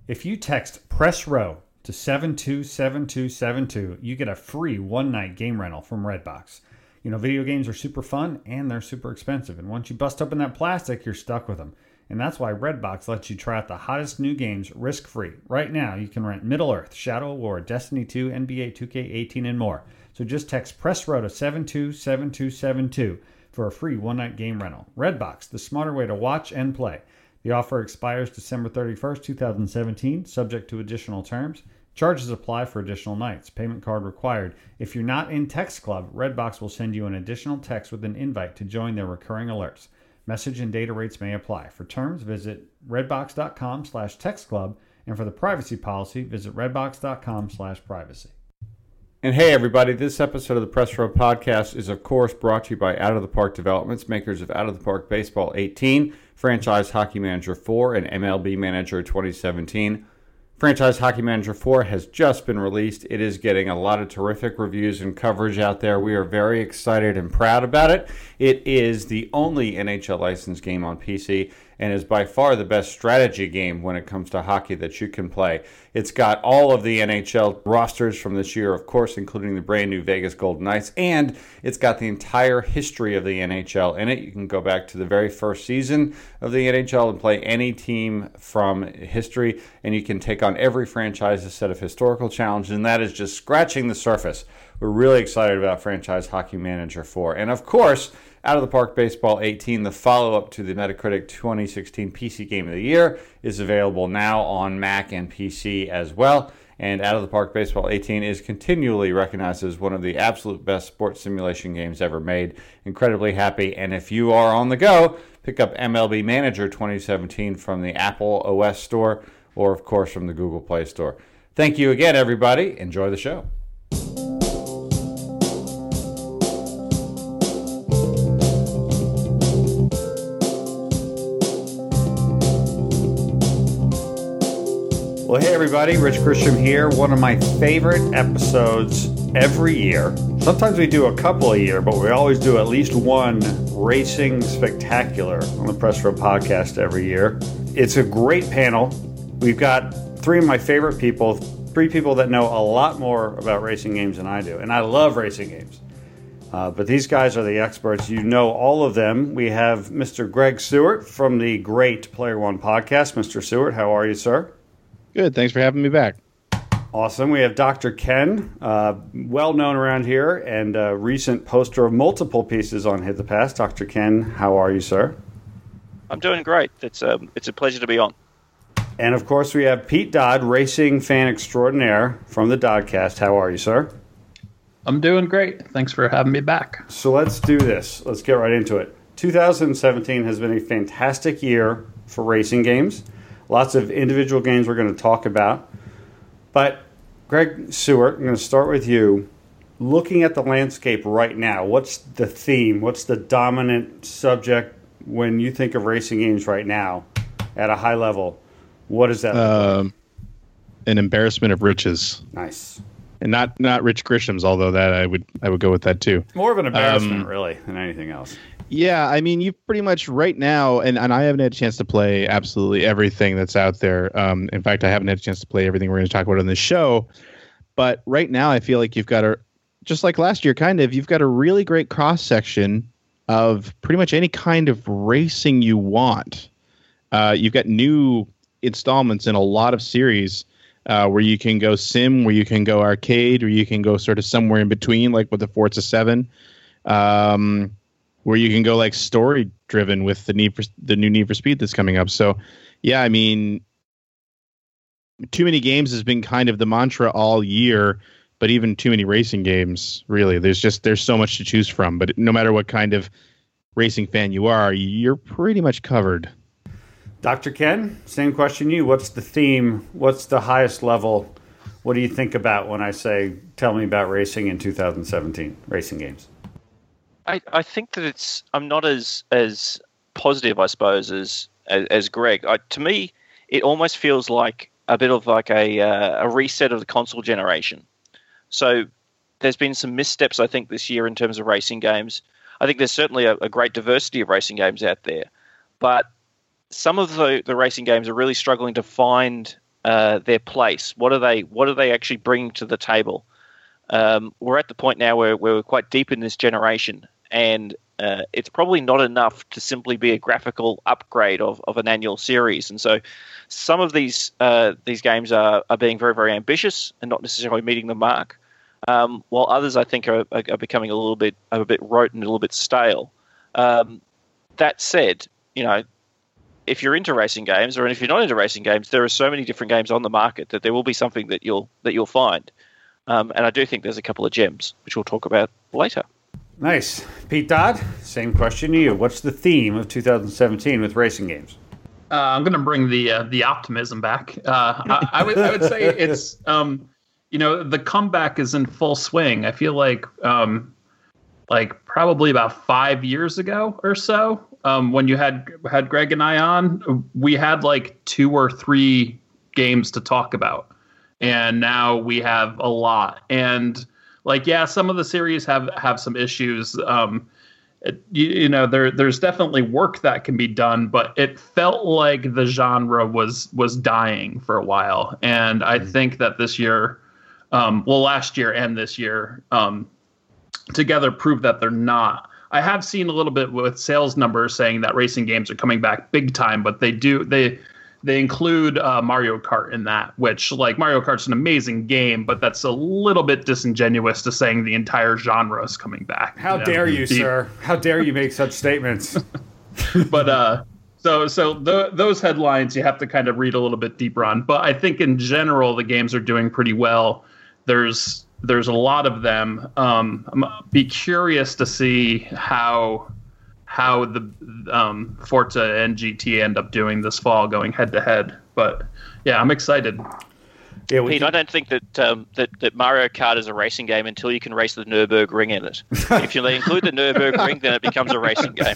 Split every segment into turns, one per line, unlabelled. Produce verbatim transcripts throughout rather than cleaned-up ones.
If you text Press Row to seven two seven two seven two, you get a free one-night game rental from Redbox. You know, video games are super fun and they're super expensive. And once you bust open that plastic, you're stuck with them. And that's why Redbox lets you try out the hottest new games risk-free. Right now, you can rent Middle-earth, Shadow of War, Destiny two, N B A two K eighteen, and more. So just text Press Row to seven two seven two seven two for a free one-night game rental. Redbox, the smarter way to watch and play. The offer expires December thirty-first, twenty seventeen, subject to additional terms. Charges apply for additional nights. Payment card required. If you're not in Text Club, Redbox will send you an additional text with an invite to join their recurring alerts. Message and data rates may apply. For terms, visit redbox.com slash textclub, and for the privacy policy, visit redbox.com slash privacy.
And hey, everybody, this episode of the Press Row Podcast is, of course, brought to you by Out of the Park Developments, makers of Out of the Park Baseball eighteen, Franchise Hockey Manager four, and M L B Manager twenty seventeen. Franchise Hockey Manager four has just been released. It is getting a lot of terrific reviews and coverage out there. We are very excited and proud about it. It is the only N H L licensed game on P C and is by far the best strategy game when it comes to hockey that you can play. It's got all of the N H L rosters from this year, of course, including the brand new Vegas Golden Knights, and it's got the entire history of the N H L in it. You can go back to the very first season of the N H L and play any team from history, and you can take on every franchise's set of historical challenges, and that is just scratching the surface. We're really excited about Franchise Hockey Manager four. And of course, Out of the Park Baseball eighteen, the follow-up to the Metacritic twenty sixteen P C Game of the Year, is available now on Mac and P C as well. And Out of the Park Baseball eighteen is continually recognized as one of the absolute best sports simulation games ever made. Incredibly happy. And if you are on the go, pick up M L B Manager twenty seventeen from the Apple O S Store or, of course, from the Google Play Store. Thank you again, everybody. Enjoy the show. Well, hey, everybody. Rich Grisham here. One of my favorite episodes every year. Sometimes we do a couple a year, but we always do at least one racing spectacular on the Press Row Podcast every year. It's a great panel. We've got three of my favorite people, three people that know a lot more about racing games than I do. And I love racing games. Uh, but these guys are the experts. You know all of them. We have Mister Greg Seward from the great Player One podcast. Mister Seward, how are you, sir?
Good. Thanks for having me back.
Awesome. We have Doctor Ken, uh, well known around here and a recent poster of multiple pieces on Hit the Pass. Doctor Ken, how are you, sir?
I'm doing great. It's a, it's a pleasure to be on.
And, of course, we have Pete Dodd, racing fan extraordinaire from the Doddcast. How are you, sir?
I'm doing great. Thanks for having me back.
So let's do this. Let's get right into it. two thousand seventeen has been a fantastic year for racing games. Lots of individual games we're going to talk about. But, Greg Seward, I'm going to start with you. Looking at the landscape right now, what's the theme? What's the dominant subject when you think of racing games right now at a high level? What is that?
Um, an embarrassment of riches.
Nice.
And not not Rich Grisham's, although that I would I would go with that too.
More of an embarrassment,
um,
really, than anything else.
Yeah, I mean, you've pretty much right now, and, and I haven't had a chance to play absolutely everything that's out there. Um, in fact, I haven't had a chance to play everything we're going to talk about on this show. But right now, I feel like you've got a, just like last year, kind of, you've got a really great cross-section of pretty much any kind of racing you want. Uh, you've got new installments in a lot of series uh, where you can go sim, where you can go arcade, or you can go sort of somewhere in between, like with the Forza seven. Um where you can go like story driven with the need for the new Need for Speed that's coming up. So yeah, I mean, too many games has been kind of the mantra all year, but even too many racing games, really, there's just, there's so much to choose from, but no matter what kind of racing fan you are, you're pretty much covered.
Doctor Ken, same question to you. What's the theme? What's the highest level? What do you think about when I say, tell me about racing in two thousand seventeen, racing games?
I, I think that it's I'm not as as positive, I suppose, as as, as Greg. I, to me, it almost feels like a bit of like a uh, a reset of the console generation. So there's been some missteps, I think, this year in terms of racing games. I think there's certainly a, a great diversity of racing games out there, but some of the, the racing games are really struggling to find uh, their place? What are they What are they actually bringing to the table? Um, we're at the point now where, where we're quite deep in this generation, and uh, it's probably not enough to simply be a graphical upgrade of, of an annual series. And so some of these uh, these games are, are being very, very ambitious and not necessarily meeting the mark, um, while others, I think, are, are becoming a little bit a bit rote and a little bit stale. Um, that said, you know, if you're into racing games, or if you're not into racing games, there are so many different games on the market that there will be something that you'll that you'll find. Um, and I do think there's a couple of gems, which we'll talk about later.
Nice. Pete Dodd, same question to you. What's the theme of two thousand seventeen with racing games?
Uh, I'm going to bring the uh, the optimism back. Uh, I, I would I would say it's um, you know, the comeback is in full swing. I feel like um, like probably about five years ago or so, um, when you had had Greg and I on, we had like two or three games to talk about. And now we have a lot. And like, yeah, some of the series have, have some issues. Um, it, you, you know, there there's definitely work that can be done, but it felt like the genre was was dying for a while. And I think that this year, um, well, last year and this year, um, together proved that they're not. I have seen a little bit with sales numbers saying that racing games are coming back big time, but they do they. They include uh, Mario Kart in that, which, like, Mario Kart's an amazing game, but that's a little bit disingenuous to saying the entire genre is coming back.
How
you know?
dare you,
the,
sir? How dare you make such statements?
But uh, so so the, those headlines you have to kind of read a little bit deeper on. But I think in general the games are doing pretty well. There's there's a lot of them. Um, I'm be curious to see how. how the um, Forza and G T end up doing this fall, going head to head. But yeah, I'm excited.
Yeah, we
Pete,
can...
I don't think that, um, that that Mario Kart is a racing game until you can race the Nürburgring in it. If you include the Nürburgring, then it becomes a racing game.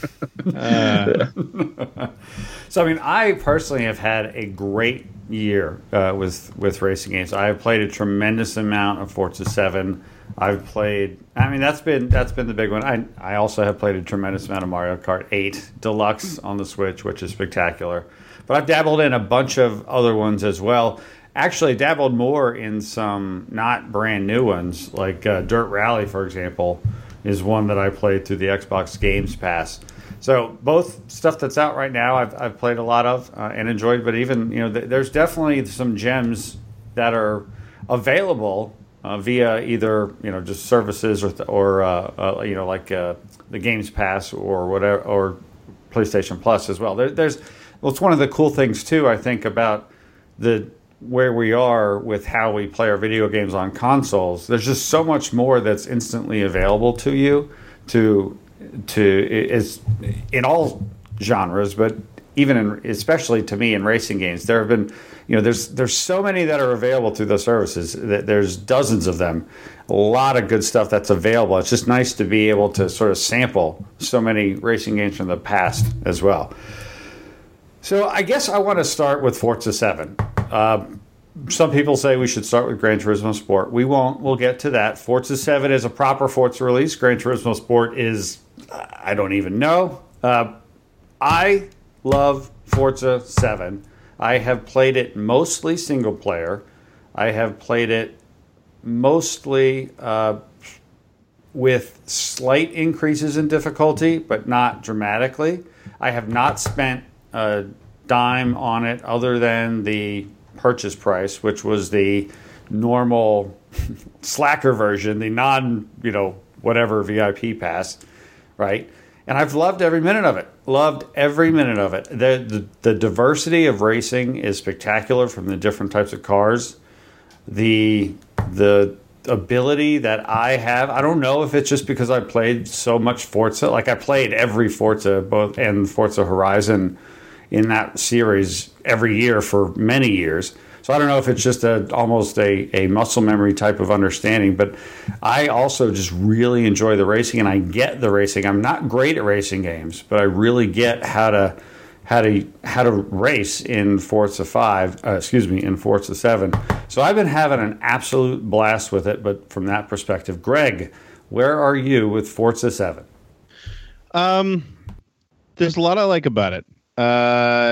Uh, so, I mean, I personally have had a great year uh, with with racing games. I have played a tremendous amount of Forza seven. I've played. I mean, that's been that's been the big one. I I also have played a tremendous amount of Mario Kart eight Deluxe on the Switch, which is spectacular. But I've dabbled in a bunch of other ones as well. Actually, dabbled more in some not brand new ones, like uh, Dirt Rally, for example, is one that I played through the Xbox Games Pass. So both stuff that's out right now, I've I've played a lot of uh, and enjoyed. But even you know, th- there's definitely some gems that are available. Uh, via either you know just services or or uh, uh, you know like uh, the Games Pass or whatever or PlayStation Plus as well. There, there's well, it's one of the cool things too. I think about the where we are with how we play our video games on consoles. There's just so much more that's instantly available to you to to is in all genres, but even in especially to me in racing games. There have been You know, there's there's so many that are available through the services. There's dozens of them. A lot of good stuff that's available. It's just nice to be able to sort of sample so many racing games from the past as well. So I guess I want to start with Forza seven. Uh, some people say we should start with Gran Turismo Sport. We won't. We'll get to that. Forza seven is a proper Forza release. Gran Turismo Sport is, I don't even know. Uh, I love Forza seven. I have played it mostly single player. I have played it mostly uh, with slight increases in difficulty, but not dramatically. I have not spent a dime on it other than the purchase price, which was the normal slacker version, the non, you know, whatever V I P pass, right? And I've loved every minute of it. Loved every minute of it. The, the the diversity of racing is spectacular from the different types of cars. The the ability that I have, I don't know if it's just because I played so much Forza. Like I played every Forza, both and Forza Horizon in that series every year for many years. So I don't know if it's just a almost a, a muscle memory type of understanding, but I also just really enjoy the racing, and I get the racing. I'm not great at racing games, but I really get how to how to how to race in Forza five. Uh, excuse me, in Forza seven. So I've been having an absolute blast with it. But from that perspective, Greg, where are you with Forza seven?
Um, there's a lot I like about it. Uh.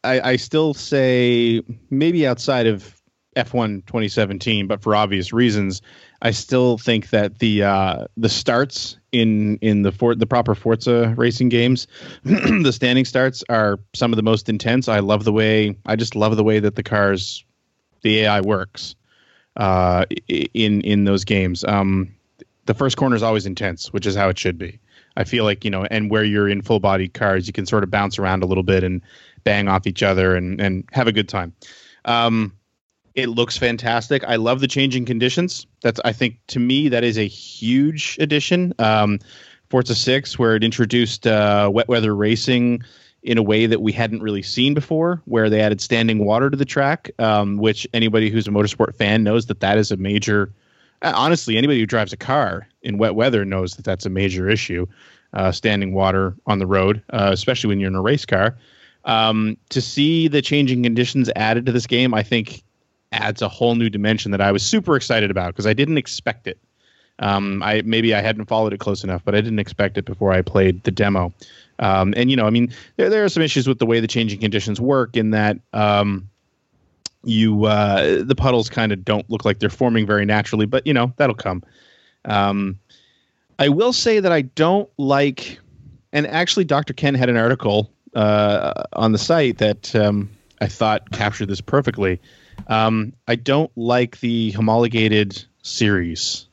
I, I still say maybe outside of F one twenty seventeen, but for obvious reasons, I still think that the uh, the starts in in the for, the proper Forza racing games, the standing starts are some of the most intense. I love the way I just love the way that the cars, the A I works uh, in in those games. Um, the first corner is always intense, which is how it should be. I feel like, you know, and where you're in full body cars, you can sort of bounce around a little bit and bang off each other and and have a good time. Um, It looks fantastic. I love the changing conditions. That's, I think, to me, that is a huge addition. Um, Forza six, where it introduced uh, wet weather racing in a way that we hadn't really seen before, where they added standing water to the track, um, which anybody who's a motorsport fan knows that that is a major. Uh, honestly, anybody who drives a car in wet weather knows that that's a major issue. Uh, standing water on the road, uh, especially when you're in a race car. Um, to see the changing conditions added to this game, I think, adds a whole new dimension that I was super excited about because I didn't expect it. Um, I maybe I hadn't followed it close enough, but I didn't expect it before I played the demo. Um, and you know, I mean, there there are some issues with the way the changing conditions work in that um, you uh, the puddles kind of don't look like they're forming very naturally, but you know that'll come. Um, I will say that I don't like, and actually, Doctor Ken had an article uh, on the site that um, I thought captured this perfectly. Um, I don't like the homologated series.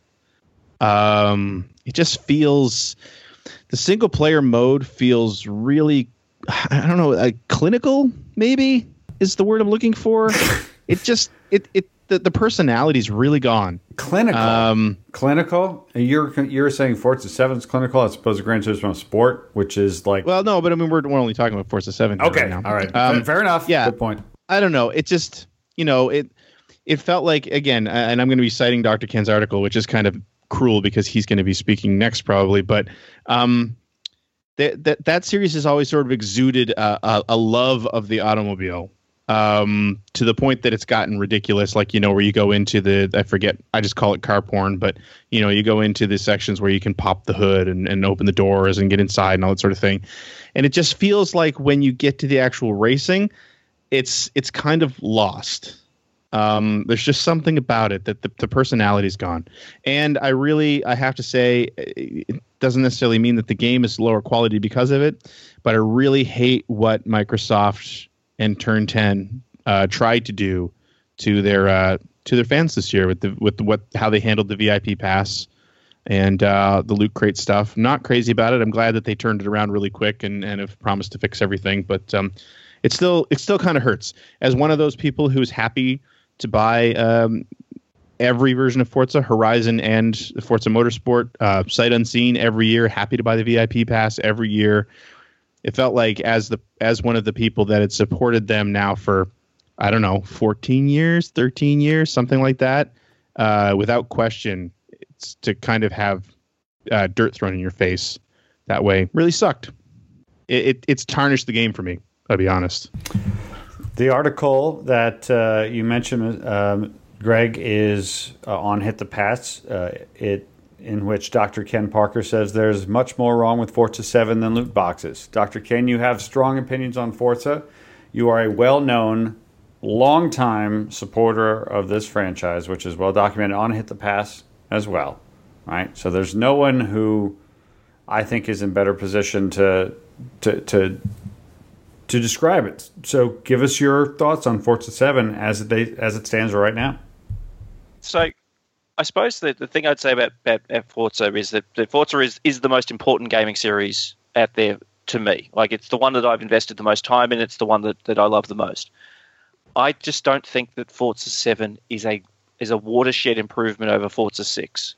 Um, it just feels the single player mode feels really, I don't know, uh, clinical. Maybe is the word I'm looking for. It just it it the, the personality's really gone.
Clinical. Um, clinical. You're you're saying Forza seven is clinical as opposed to Gran Turismo Sport, which is like.
Well, no, but I mean we're we're only talking about Forza seven.
Okay,
right now.
All right.
Um,
Fair enough.
Yeah.
Good point.
I don't know. It just. You know, it it felt like, again, and I'm going to be citing Doctor Ken's article, which is kind of cruel because he's going to be speaking next probably. But um, that that that series has always sort of exuded a, a, a love of the automobile um, to the point that it's gotten ridiculous. Like, you know, where you go into the, I forget, I just call it car porn, but, you know, you go into the sections where you can pop the hood and, and open the doors and get inside and all that sort of thing. And it just feels like when you get to the actual racing, it's it's kind of lost. Um, there's just something about it that the, the personality's gone. And I really, I have to say, it doesn't necessarily mean that the game is lower quality because of it, but I really hate what Microsoft and Turn ten uh, tried to do to their uh, to their fans this year with the with the, what how they handled the V I P pass and uh, the loot crate stuff. I'm not crazy about it. I'm glad that they turned it around really quick and, and have promised to fix everything, but um, It still it still kind of hurts. As one of those people who's happy to buy um, every version of Forza, Horizon and Forza Motorsport, uh, sight unseen every year, happy to buy the V I P pass every year. It felt like as the as one of the people that had supported them now for, I don't know, fourteen years, thirteen years, something like that, uh, without question, it's to kind of have uh, dirt thrown in your face that way really sucked. It, it it's tarnished the game for me. I'll be honest.
The article that uh, you mentioned, um, Greg, is uh, on Hit the Pass, uh, it in which Doctor Ken Parker says there's much more wrong with Forza seven than loot boxes. Doctor Ken, you have strong opinions on Forza. You are a well-known, long-time supporter of this franchise, which is well documented on Hit the Pass as well. Right? So there's no one who I think is in better position to to to to describe it. So give us your thoughts on Forza seven as it as it stands right now.
So I suppose that the thing I'd say about, about, about Forza is that, that Forza is, is the most important gaming series out there to me. Like, it's the one that I've invested the most time in. It's the one that, that I love the most. I just don't think that Forza seven is a is a watershed improvement over Forza six.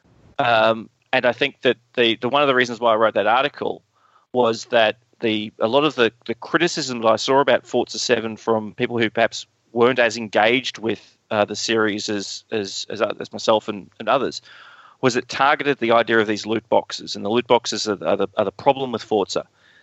Um, and I think that the, the one of the reasons why I wrote that article was that The a lot of the, the criticism that I saw about Forza seven from people who perhaps weren't as engaged with uh, the series as as as, as myself and, and others was it targeted the idea of these loot boxes, and the loot boxes are, are, the, are the problem with Forza.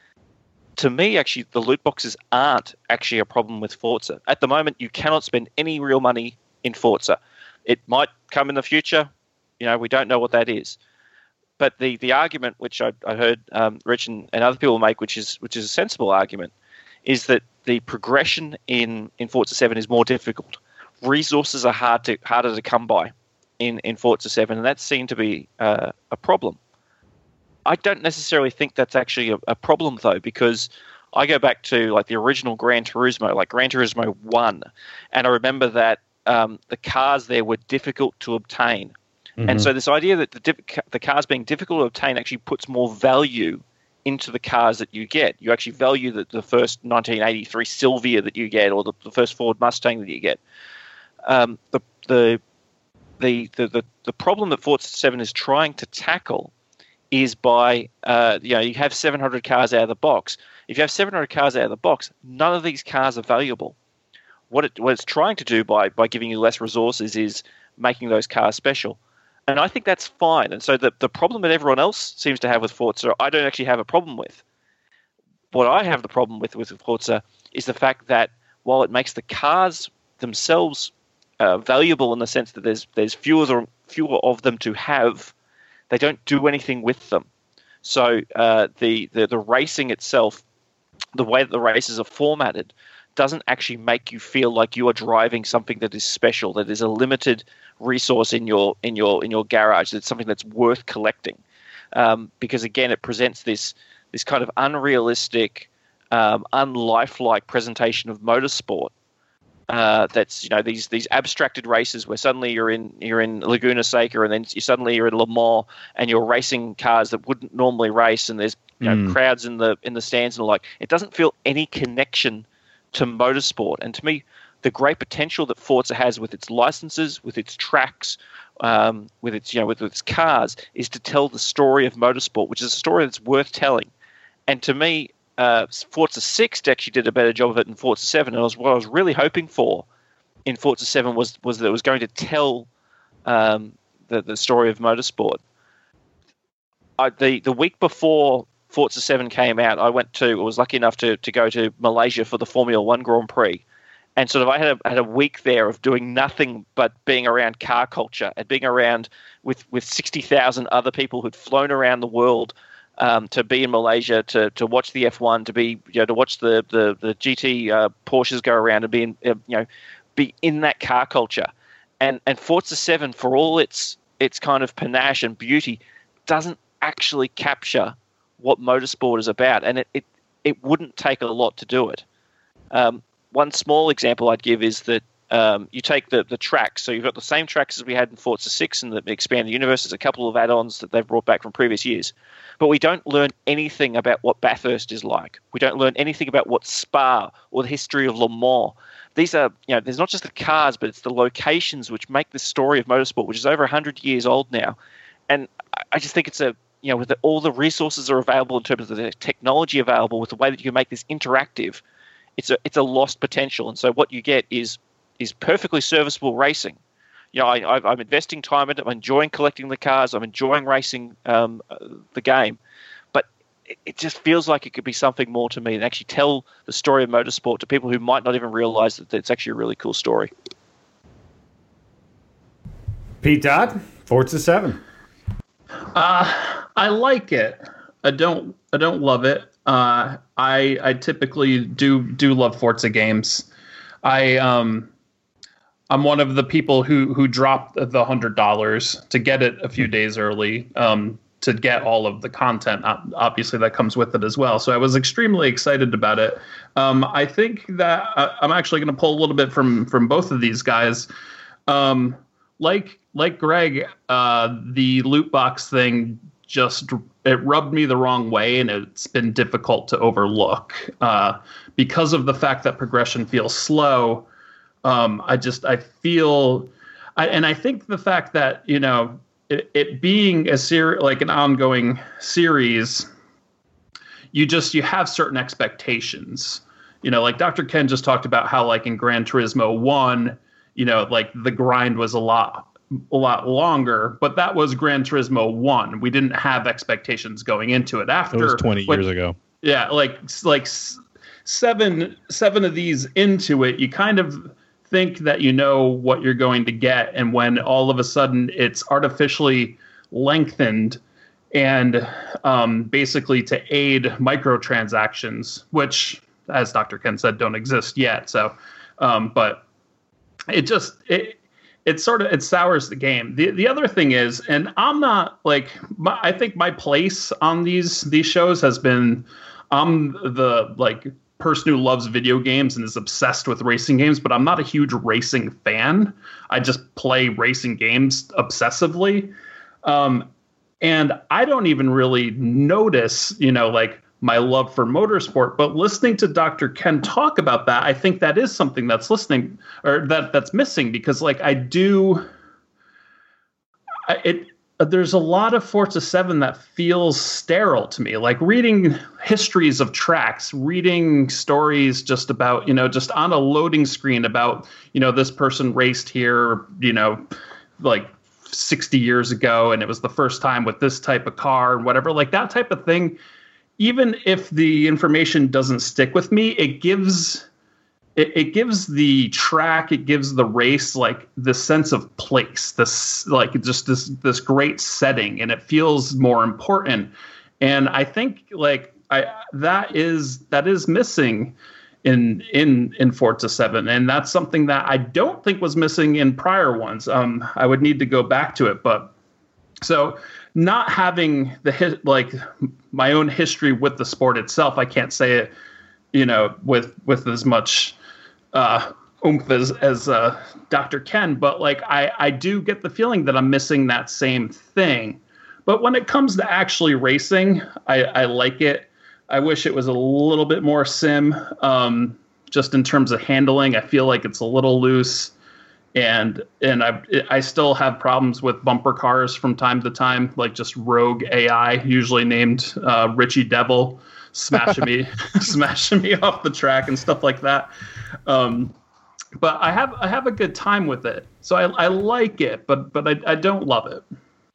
To me, actually, the loot boxes aren't actually a problem with Forza. At the moment, you cannot spend any real money in Forza. It might come in the future. You know, we don't know what that is. But the, the argument which I, I heard um, Rich and, and other people make, which is which is a sensible argument, is that the progression in, in Forza seven is more difficult. Resources are hard to harder to come by in, in Forza seven, and that's seen to be uh, a problem. I don't necessarily think that's actually a, a problem, though, because I go back to like the original Gran Turismo, like Gran Turismo one, and I remember that um, the cars there were difficult to obtain. Mm-hmm. And so this idea that the, diff- the cars being difficult to obtain actually puts more value into the cars that you get. You actually value the, the first nineteen eighty-three Silvia that you get, or the, the first Ford Mustang that you get. Um, the, the, the, the, the, the problem that Forza seven is trying to tackle is by, uh, you know, you have seven hundred cars out of the box. If you have seven hundred cars out of the box, none of these cars are valuable. What, it, what it's trying to do by, by giving you less resources is making those cars special. And I think that's fine. And so the, the problem that everyone else seems to have with Forza, I don't actually have a problem with. What I have the problem with with Forza is the fact that while it makes the cars themselves uh, valuable in the sense that there's there's fewer, fewer of them to have, they don't do anything with them. So uh, the, the, the racing itself, the way that the races are formatted, doesn't actually make you feel like you are driving something that is special, that is a limited resource in your in your in your garage. That's something that's worth collecting, um, because again, it presents this this kind of unrealistic, um, unlifelike presentation of motorsport. Uh, that's you know these these abstracted races where suddenly you're in you're in Laguna Seca, and then you suddenly you're in Le Mans, and you're racing cars that wouldn't normally race, and there's you know mm. crowds in the in the stands and the like. It doesn't feel any connection to motorsport. And to me, the great potential that Forza has with its licenses, with its tracks, um, with its you know with, with its cars, is to tell the story of motorsport, which is a story that's worth telling. And to me, uh, Forza six actually did a better job of it than Forza seven. And it was what I was really hoping for in Forza seven was was that it was going to tell um, the the story of motorsport. I, the the week before Forza seven came out, I went to, I was lucky enough to, to go to Malaysia for the Formula One Grand Prix. And sort of I had a, had a week there of doing nothing but being around car culture and being around with, with sixty thousand other people who'd flown around the world um, to be in Malaysia, to, to watch the F one, to be, you know, to watch the, the, the G T uh, Porsches go around and be in, uh, you know, be in that car culture. And, and Forza seven, for all its, its kind of panache and beauty, doesn't actually capture what motorsport is about, and it, it, it wouldn't take a lot to do it. Um, one small example I'd give is that um, you take the, the tracks, so you've got the same tracks as we had in Forza six and the Expanded Universe. There's a couple of add-ons that they've brought back from previous years, but we don't learn anything about what Bathurst is like. We don't learn anything about what Spa or the history of Le Mans. These are, you know, there's not just the cars, but it's the locations which make the story of motorsport, which is over one hundred years old now. And I just think it's a, you know, with the, all the resources are available in terms of the technology available, with the way that you can make this interactive, it's a it's a lost potential. And so what you get is is perfectly serviceable racing. You know, I, I'm investing time in it. I'm enjoying collecting the cars. I'm enjoying racing um, the game, but it, it just feels like it could be something more to me and actually tell the story of motorsport to people who might not even realize that it's actually a really cool story.
Pete Dodd, Forza seven.
Uh, I like it. I don't. I don't love it. Uh, I I typically do do love Forza games. I um, I'm one of the people who who dropped the hundred dollars to get it a few days early. Um, to get all of the content, obviously that comes with it as well. So I was extremely excited about it. Um, I think that I, I'm actually going to pull a little bit from from both of these guys. Um, like. Like Greg, uh, the loot box thing just it rubbed me the wrong way, and it's been difficult to overlook uh, because of the fact that progression feels slow. Um, I just I feel, I, and I think the fact that you know it, it being a ser- like an ongoing series, you just you have certain expectations. You know, like Doctor Ken just talked about how like in Gran Turismo one, you know, like the grind was a lot. a lot longer, but that was Gran Turismo one. We didn't have expectations going into it. After
it was twenty
when,
years ago.
Yeah, like like seven seven of these into it, you kind of think that you know what you're going to get, and when all of a sudden it's artificially lengthened and um, basically to aid microtransactions, which as Doctor Ken said, don't exist yet. So, um, but it just it it sort of it sours the game. The the other thing is, and I'm not like my, I think my place on these these shows has been I'm the like person who loves video games and is obsessed with racing games, but I'm not a huge racing fan. I just play racing games obsessively. Um, and I don't even really notice, you know, like my love for motorsport, but listening to Doctor Ken talk about that, I think that is something that's listening or that that's missing, because like I do, I, it, there's a lot of Forza seven that feels sterile to me, like reading histories of tracks, reading stories just about, you know, just on a loading screen about, you know, this person raced here, you know, like sixty years ago, and it was the first time with this type of car and whatever, like that type of thing. Even if the information doesn't stick with me, it gives it, it gives the track, it gives the race like the sense of place, this like just this this great setting, and it feels more important. And I think like I that is that is missing in in in Forza seven, and that's something that I don't think was missing in prior ones. Um, I would need to go back to it, but so not having the hit like my own history with the sport itself, I can't say it, you know, with with as much uh, oomph as as uh, Doctor Ken, but like I I do get the feeling that I'm missing that same thing. But when it comes to actually racing, I, I like it. I wish it was a little bit more sim, um, just in terms of handling. I feel like it's a little loose, and and I I still have problems with bumper cars from time to time, like just rogue A I, usually named uh, Richie Devil, smashing me smashing me off the track and stuff like that. Um, but I have I have a good time with it, so I I like it, but but I I don't love it.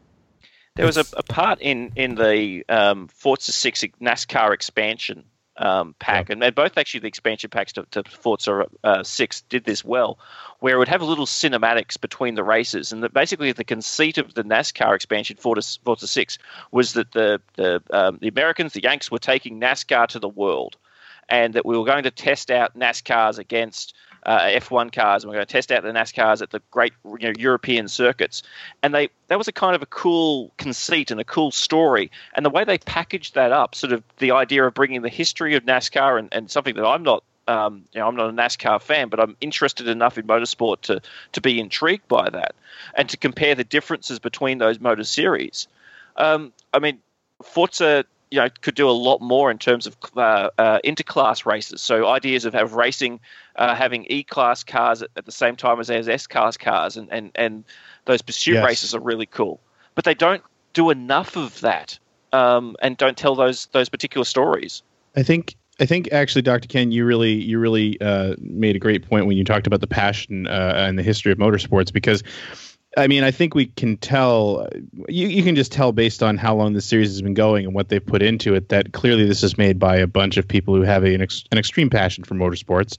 There was a, a part in in the um, Forza six NASCAR expansion um, pack, yeah. and they're both actually the expansion packs to, to Forza uh, six did this well, where it would have little cinematics between the races, and the, basically the conceit of the NASCAR expansion Forza, Forza six was that the the um, the Americans, the Yanks, were taking NASCAR to the world, and that we were going to test out NASCARs against Uh, F one cars, and we're going to test out the NASCARs at the great, you know, European circuits. And they that was a kind of a cool conceit and a cool story. And the way they packaged that up, sort of the idea of bringing the history of NASCAR and, and something that I'm not, um, you know, I'm not a NASCAR fan, but I'm interested enough in motorsport to to be intrigued by that and to compare the differences between those motor series. Um, I mean, Forza, you know, could do a lot more in terms of uh, uh, interclass races. So ideas of have racing, uh, having E-class cars at, at the same time as there's S-class cars, and, and, and those pursuit yes. races are really cool. But they don't do enough of that, um, and don't tell those those particular stories.
I think I think actually, Doctor Ken, you really you really uh, made a great point when you talked about the passion uh, and the history of motorsports, because I mean, I think we can tell, you, you can just tell based on how long the series has been going and what they've put into it, that clearly this is made by a bunch of people who have a, an, ex, an extreme passion for motorsports.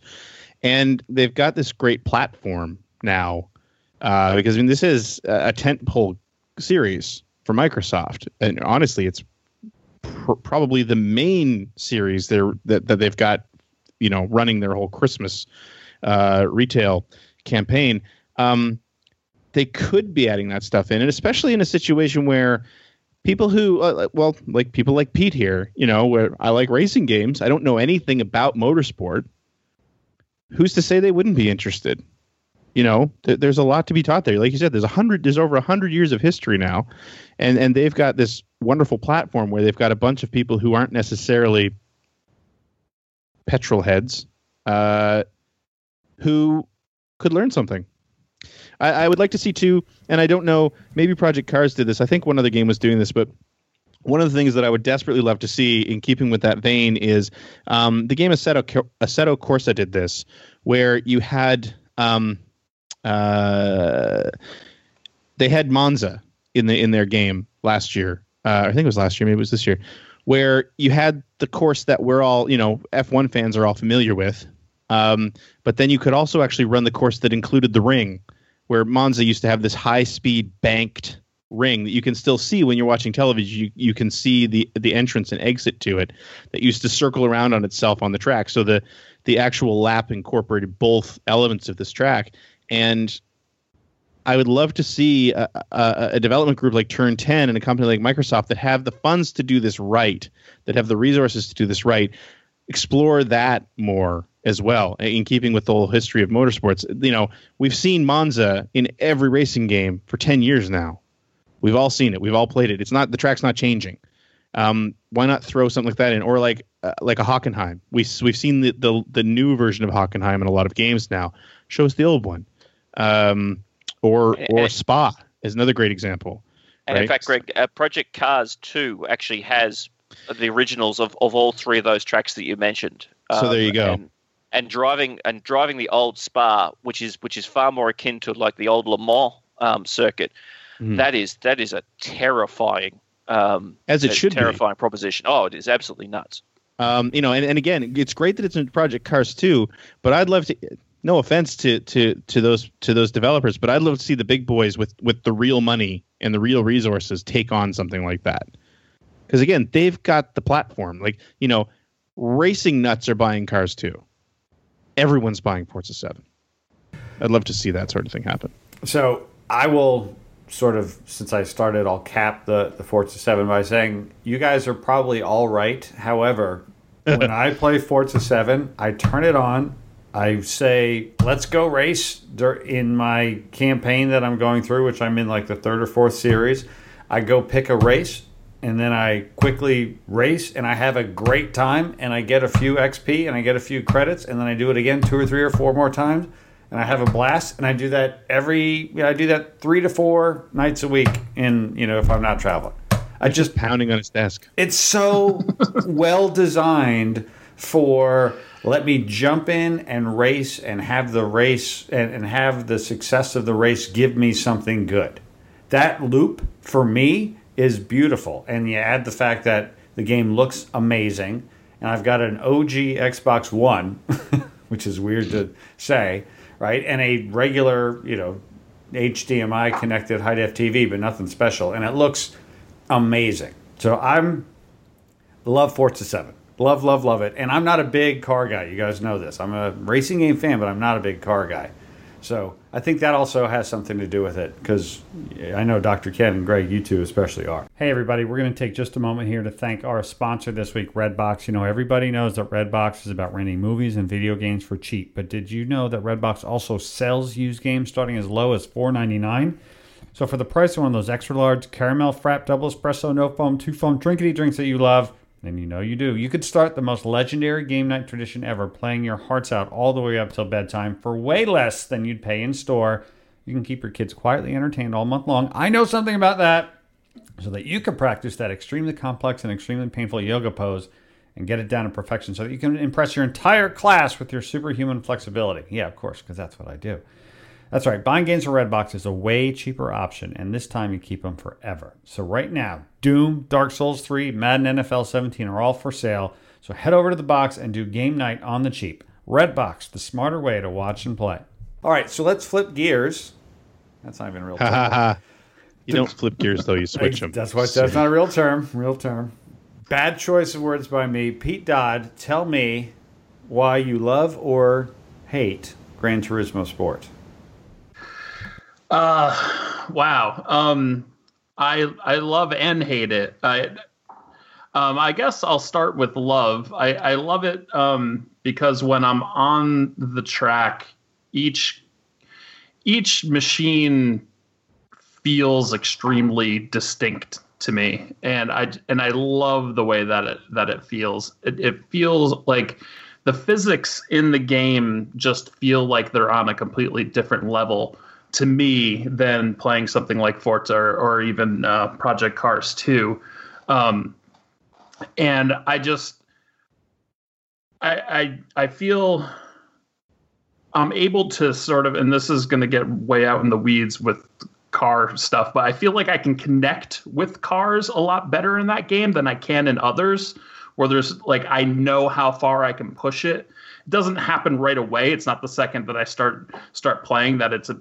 And they've got this great platform now, uh, because I mean, this is a tentpole series for Microsoft. And honestly, it's pr- probably the main series there that, that they've got, you know, running their whole Christmas uh, retail campaign. Um, They could be adding that stuff in, and especially in a situation where people who, uh, well, like people like Pete here, you know, where I like racing games, I don't know anything about motorsport. Who's to say they wouldn't be interested? You know, th- there's a lot to be taught there. Like you said, there's a hundred, there's over a hundred years of history now, and and they've got this wonderful platform where they've got a bunch of people who aren't necessarily petrol heads, uh, who could learn something. I, I would like to see too, and I don't know, maybe Project Cars did this. I think one other game was doing this, but one of the things that I would desperately love to see in keeping with that vein is um, the game Assetto, Assetto Corsa did this, where you had um, uh, they had Monza in the in their game last year. Uh, I think it was last year, maybe it was this year, where you had the course that we're all, you know, F one fans are all familiar with, um, but then you could also actually run the course that included the ring, where Monza used to have this high-speed banked ring that you can still see when you're watching television. You, you can see the the entrance and exit to it that used to circle around on itself on the track. So the the actual lap incorporated both elements of this track. And I would love to see a, a, a development group like Turn ten and a company like Microsoft that have the funds to do this right, that have the resources to do this right, explore that more as well, in keeping with the whole history of motorsports. You know, we've seen Monza in every racing game for ten years now. We've all seen it. We've all played it. It's not, the track's not changing. Um, why not throw something like that in, or like uh, like a Hockenheim? We we've seen the, the the new version of Hockenheim in a lot of games now. Show us the old one, um, or or
and,
Spa is another great example.
And
right?
in fact, Greg, uh, Project Cars two actually has the originals of, of all three of those tracks that you mentioned.
So there you go.
And, and driving and driving the old Spa, which is which is far more akin to like the old Le Mans um, circuit. Mm. That is that is a terrifying. Um,
As it should
terrifying
be.
proposition. Oh, it is absolutely nuts.
Um, you know, and, and again, it's great that it's in Project Cars two, but I'd love to. No offense to to to those to those developers, but I'd love to see the big boys with with the real money and the real resources take on something like that. Because again, they've got the platform. Like, you know, racing nuts are buying Cars two. Everyone's buying Forza seven. I'd love to see that sort of thing happen.
So I will. Sort of, since I started, I'll cap the, the Forza seven by saying you guys are probably all right. However, when I play Forza seven, I turn it on. I say, let's go race in my campaign that I'm going through, which I'm in like the third or fourth series. I go pick a race, and then I quickly race, and I have a great time, and I get a few X P, and I get a few credits, and then I do it again two or three or four more times. And I have a blast, and I do that every. You know, I do that three to four nights a week. In you know, if I'm not traveling, I
just, just pounding on his desk.
It's so well designed for let me jump in and race and have the race and, and have the success of the race give me something good. That loop for me is beautiful, and you add the fact that the game looks amazing, and I've got an O G Xbox One, which is weird to say. Right, and a regular, you know, H D M I connected high def T V, but nothing special, and it looks amazing. So I'm love Forza seven, love, love, love it. And I'm not a big car guy. You guys know this. I'm a racing game fan, but I'm not a big car guy. So I think that also has something to do with it, because I know Doctor Ken and Greg, you two especially are.
Hey everybody, we're going to take just a moment here to thank our sponsor this week, Redbox. You know, everybody knows that Redbox is about renting movies and video games for cheap, but did you know that Redbox also sells used games starting as low as four ninety-nine? So for the price of one of those extra large caramel frap double espresso no foam two foam drinkity drinks that you love, and you know you do, you could start the most legendary game night tradition ever, playing your hearts out all the way up till bedtime for way less than you'd pay in store. You can keep your kids quietly entertained all month long. I know something about that. So that you can practice that extremely complex and extremely painful yoga pose and get it down to perfection so that you can impress your entire class with your superhuman flexibility. Yeah, of course, because that's what I do. That's right. Buying games for Redbox is a way cheaper option, and this time you keep them forever. So right now, Doom, Dark Souls three, Madden N F L seventeen are all for sale. So head over to the box and do game night on the cheap. Redbox, the smarter way to watch and play.
All right, so let's flip gears. That's not even a real term.
Ha ha ha. You don't flip gears, though. You switch them.
That's what. That's not a real term. Real term. Bad choice of words by me. Pete Dodd, tell me why you love or hate Gran Turismo Sport.
Uh, wow. Um, I I love and hate it. I um, I guess I'll start with love. I, I love it um, because when I'm on the track, each each machine feels extremely distinct to me, and I and I love the way that it that it feels. It, it feels like the physics in the game just feel like they're on a completely different level to me than playing something like Forza or, or even uh, Project Cars two. Um, and I just, I, I, I feel I'm able to sort of, and this is going to get way out in the weeds with car stuff, but I feel like I can connect with cars a lot better in that game than I can in others, where there's like, I know how far I can push it. It doesn't happen right away. It's not the second that I start, start playing that it's a,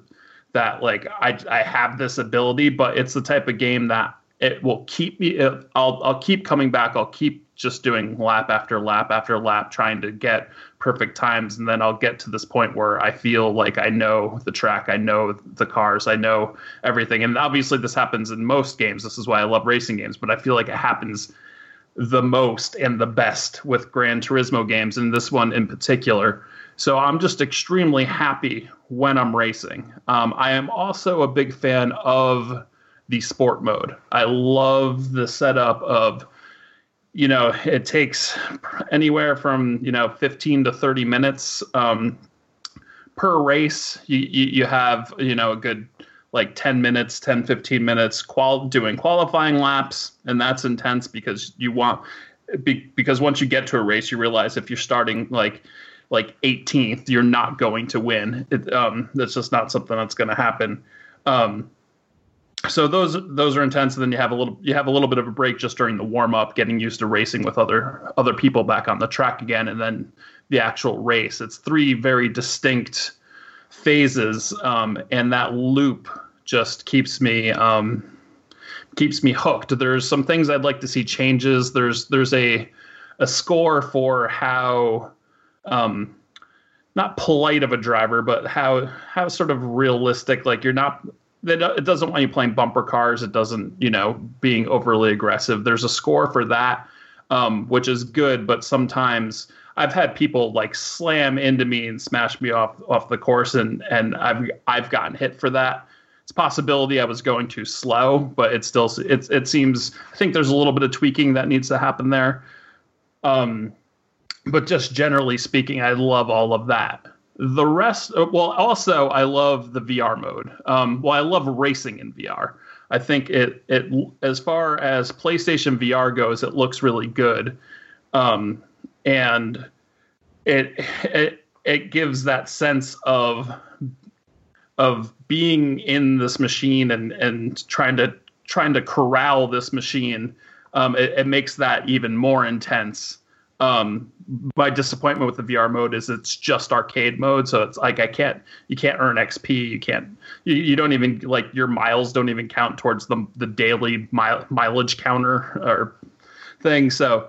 that like I I have this ability, but it's the type of game that it will keep me. It, I'll I'll keep coming back. I'll keep just doing lap after lap after lap, trying to get perfect times, and then I'll get to this point where I feel like I know the track, I know the cars, I know everything. And obviously, this happens in most games. This is why I love racing games, but I feel like it happens the most and the best with Gran Turismo games, and this one in particular. So I'm just extremely happy when I'm racing. Um, I am also a big fan of the sport mode. I love the setup of, you know, it takes anywhere from, you know, fifteen to thirty minutes um, per race. You, you, you have, you know, a good like ten minutes, ten, fifteen minutes qual- doing qualifying laps. And that's intense because you want, be, because once you get to a race, you realize if you're starting like, like eighteenth, you're not going to win. It, um, that's just not something that's going to happen. Um, So those those are intense, and then you have a little you have a little bit of a break just during the warm up, getting used to racing with other other people back on the track again, and then the actual race. It's three very distinct phases, um, and that loop just keeps me um, keeps me hooked. There's some things I'd like to see changes. There's there's a a score for how um, not polite of a driver, but how how sort of realistic. Like you're not. It doesn't want you playing bumper cars. It doesn't, you know, being overly aggressive. There's a score for that, um, which is good. But sometimes I've had people like slam into me and smash me off off the course, and and I've I've gotten hit for that. It's a possibility I was going too slow, but it still it it seems I think there's a little bit of tweaking that needs to happen there. Um, but just generally speaking, I love all of that. The rest, well, also I love the V R mode. Um, well, I love racing in V R. I think it it as far as PlayStation V R goes, it looks really good, um, and it it it gives that sense of of being in this machine and and trying to trying to corral this machine. Um, it, it makes that even more intense. Um, my disappointment with the V R mode is it's just arcade mode. So it's like, I can't, you can't earn X P. You can't, you, you don't even like your miles don't even count towards the, the daily mile, mileage counter or thing. So,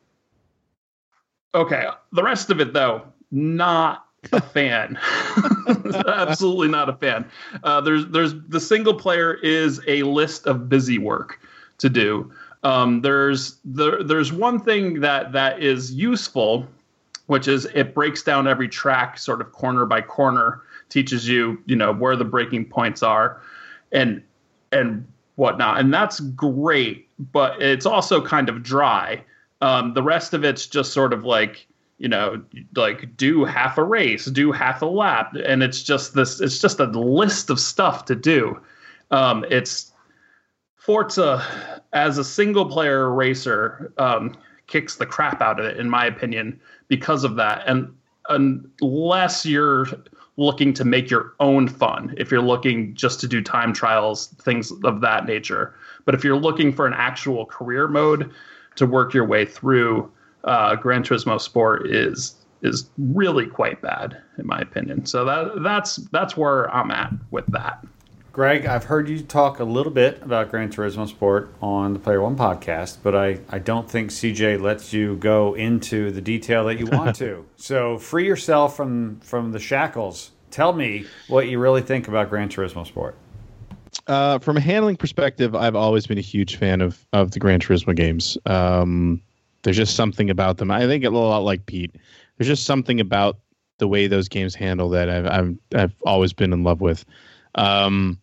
okay. The rest of it though, not a fan. Absolutely not a fan. Uh, there's, there's the single player is a list of busy work to do. Um, there's there, there's one thing that, that is useful, which is it breaks down every track sort of corner by corner, teaches you, you know, where the breaking points are and and whatnot. And that's great, but it's also kind of dry. Um, the rest of it's just sort of like, you know, like do half a race, do half a lap. And it's just this it's just a list of stuff to do. Um, it's Forza, as a single-player racer, um, kicks the crap out of it, in my opinion, because of that. And unless you're looking to make your own fun, if you're looking just to do time trials, things of that nature. But if you're looking for an actual career mode to work your way through, uh, Gran Turismo Sport is is really quite bad, in my opinion. So that that's that's where I'm at with that.
Greg, I've heard you talk a little bit about Gran Turismo Sport on the Player One podcast, but I, I don't think C J lets you go into the detail that you want to. So free yourself from, from the shackles. Tell me what you really think about Gran Turismo Sport.
Uh, from a handling perspective, I've always been a huge fan of, of the Gran Turismo games. Um, there's just something about them. I think a little lot like Pete. There's just something about the way those games handle that I've I've, I've always been in love with. Um,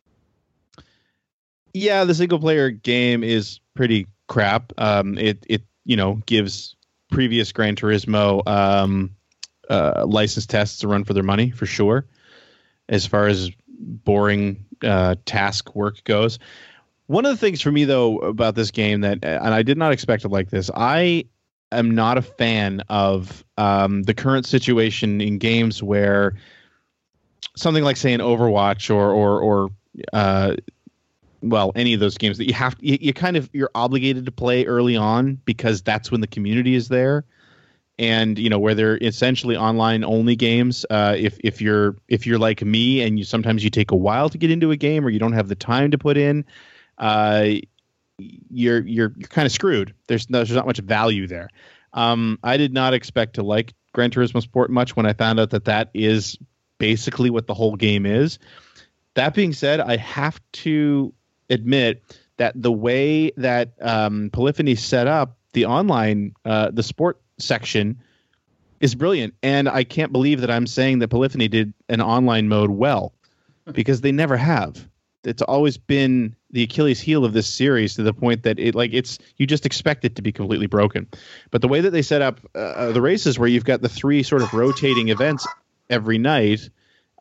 Yeah, the single player game is pretty crap. Um, it it you know gives previous Gran Turismo um, uh, license tests a run for their money for sure. As far as boring uh, task work goes, one of the things for me though about this game that, and I did not expect it like this, I am not a fan of um, the current situation in games where something like say an Overwatch or or or uh, well, any of those games that you have, you, you kind of, you're obligated to play early on because that's when the community is there. and you know where they're essentially online only games. Uh, if if you're if you're like me and you sometimes you take a while to get into a game or you don't have the time to put in, uh, you're you're you're kind of screwed. There's no, there's not much value there. Um, I did not expect to like Gran Turismo Sport much when I found out that that is basically what the whole game is. That being said, I have to admit that the way that um, Polyphony set up the online, uh, the sport section is brilliant. And I can't believe that I'm saying that Polyphony did an online mode well, because they never have. It's always been the Achilles heel of this series, to the point that it like it's you just expect it to be completely broken. But the way that they set up uh, the races, where you've got the three sort of rotating events every night,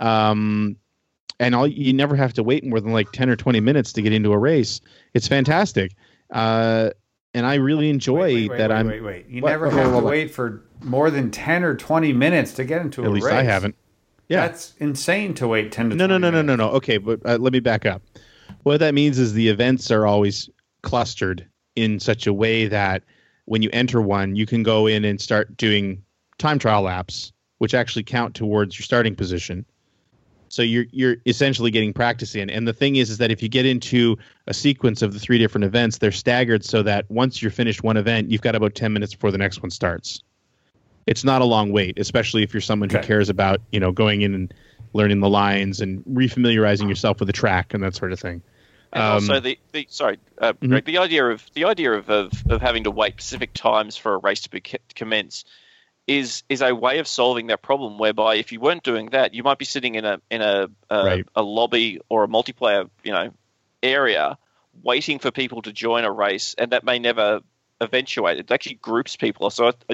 um, and all you never have to wait more than like ten or twenty minutes to get into a race. It's fantastic, uh, and I really enjoy
wait, wait, wait,
that.
wait,
I'm
wait, wait. You
what?
never
Okay,
have
hold
to
on.
wait for more than ten or twenty minutes to get into
At
a
least
race.
I haven't. Yeah.
That's insane to wait ten to
No, no,
twenty
no, no, no,
minutes.
no. Okay, but uh, let me back up. What that means is the events are always clustered in such a way that when you enter one, you can go in and start doing time trial laps, which actually count towards your starting position. So you're you're essentially getting practice in. And the thing is, is that if you get into a sequence of the three different events, they're staggered so that once you're finished one event, you've got about ten minutes before the next one starts. It's not a long wait, especially if you're someone
Okay.
who cares about, you know, going in and learning the lines and refamiliarizing yourself with the track and that sort of thing.
And
Um,
also the, the sorry, uh,
Mhm.
Greg, the idea of the idea of, of of having to wait specific times for a race to be c- commence is is a way of solving that problem. Whereby if you weren't doing that, you might be sitting in a in a a,
Right.
a lobby or a multiplayer you know area waiting for people to join a race, and that may never eventuate. It actually groups people. So I, I,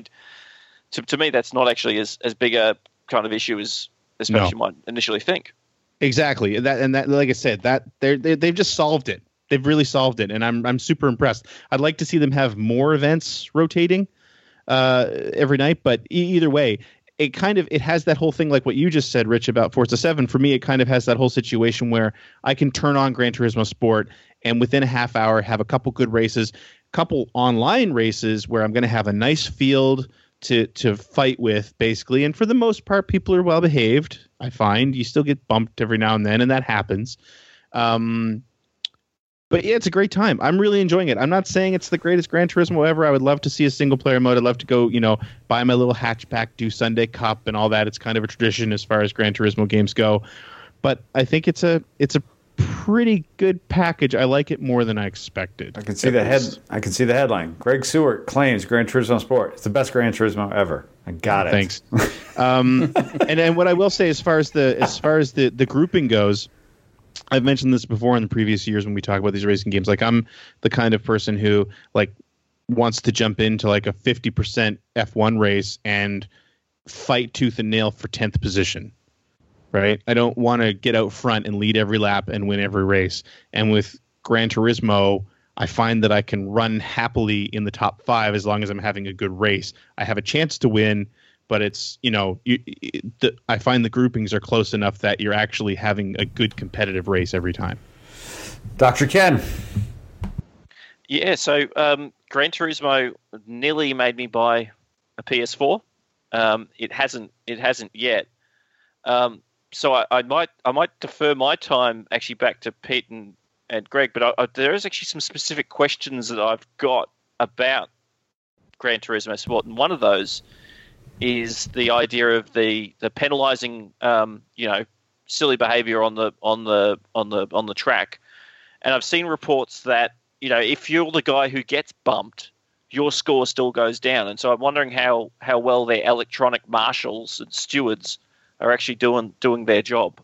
to to me, that's not actually as as big a kind of issue as as
No.
much you might initially think.
Exactly. That and that, like I said, that they're, they they've just solved it. They've really solved it, and I'm I'm super impressed. I'd like to see them have more events rotating uh, every night, but e- either way, it kind of it has that whole thing like what you just said, Rich, about Forza seven. For me, it kind of has that whole situation where I can turn on Gran Turismo Sport and within a half hour have a couple good races, couple online races where I'm going to have a nice field to to fight with, basically. And for the most part, people are well behaved. I find you still get bumped every now and then, and that happens. Um, but yeah, it's a great time. I'm really enjoying it. I'm not saying it's the greatest Gran Turismo ever. I would love to see a single player mode. I'd love to go, you know, buy my little hatchback, do Sunday Cup and all that. It's kind of a tradition as far as Gran Turismo games go. But I think it's a it's a pretty good package. I like it more than I expected.
I can see the head. I can see the headline. Greg Seward claims Gran Turismo Sport. It's the best Gran Turismo ever. I got it.
Thanks. um, and then what I will say, as far as the as far as the the grouping goes, I've mentioned this before in the previous years when we talk about these racing games. Like, I'm the kind of person who like wants to jump into like a fifty percent F one race and fight tooth and nail for tenth position. Right? I don't want to get out front and lead every lap and win every race. And with Gran Turismo, I find that I can run happily in the top five as long as I'm having a good race. I have a chance to win, but it's, you know, you, the, I find the groupings are close enough that you're actually having a good competitive race every time.
Doctor Ken.
Yeah, so um, Gran Turismo nearly made me buy a P S four. Um, it hasn't. It hasn't yet. Um, so I, I might. I might defer my time actually back to Pete and, and Greg. But I, I, there is actually some specific questions that I've got about Gran Turismo Sport, and one of those is the idea of the the penalising, um, you know, silly behaviour on the on the on the on the track. And I've seen reports that, you know, if you're the guy who gets bumped, your score still goes down. And so I'm wondering how, how well their electronic marshals and stewards are actually doing doing their job.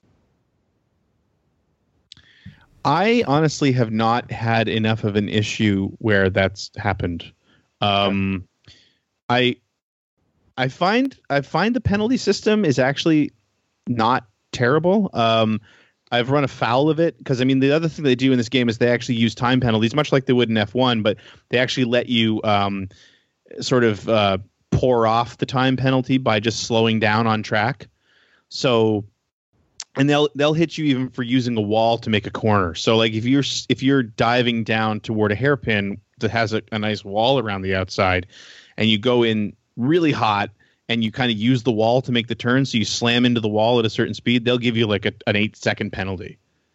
I honestly have not had enough of an issue where that's happened. Um, I I find I find the penalty system is actually not terrible. Um, I've run afoul of it because, I mean, the other thing they do in this game is they actually use time penalties, much like they would in F one, but they actually let you um, sort of uh, pour off the time penalty by just slowing down on track. So, and they'll they'll hit you even for using a wall to make a corner. So, like if you're if you're diving down toward a hairpin that has a, a nice wall around the outside, and you go in really hot and you kind of use the wall to make the turn, so you slam into the wall at a certain speed, they'll give you like a, an eight second penalty.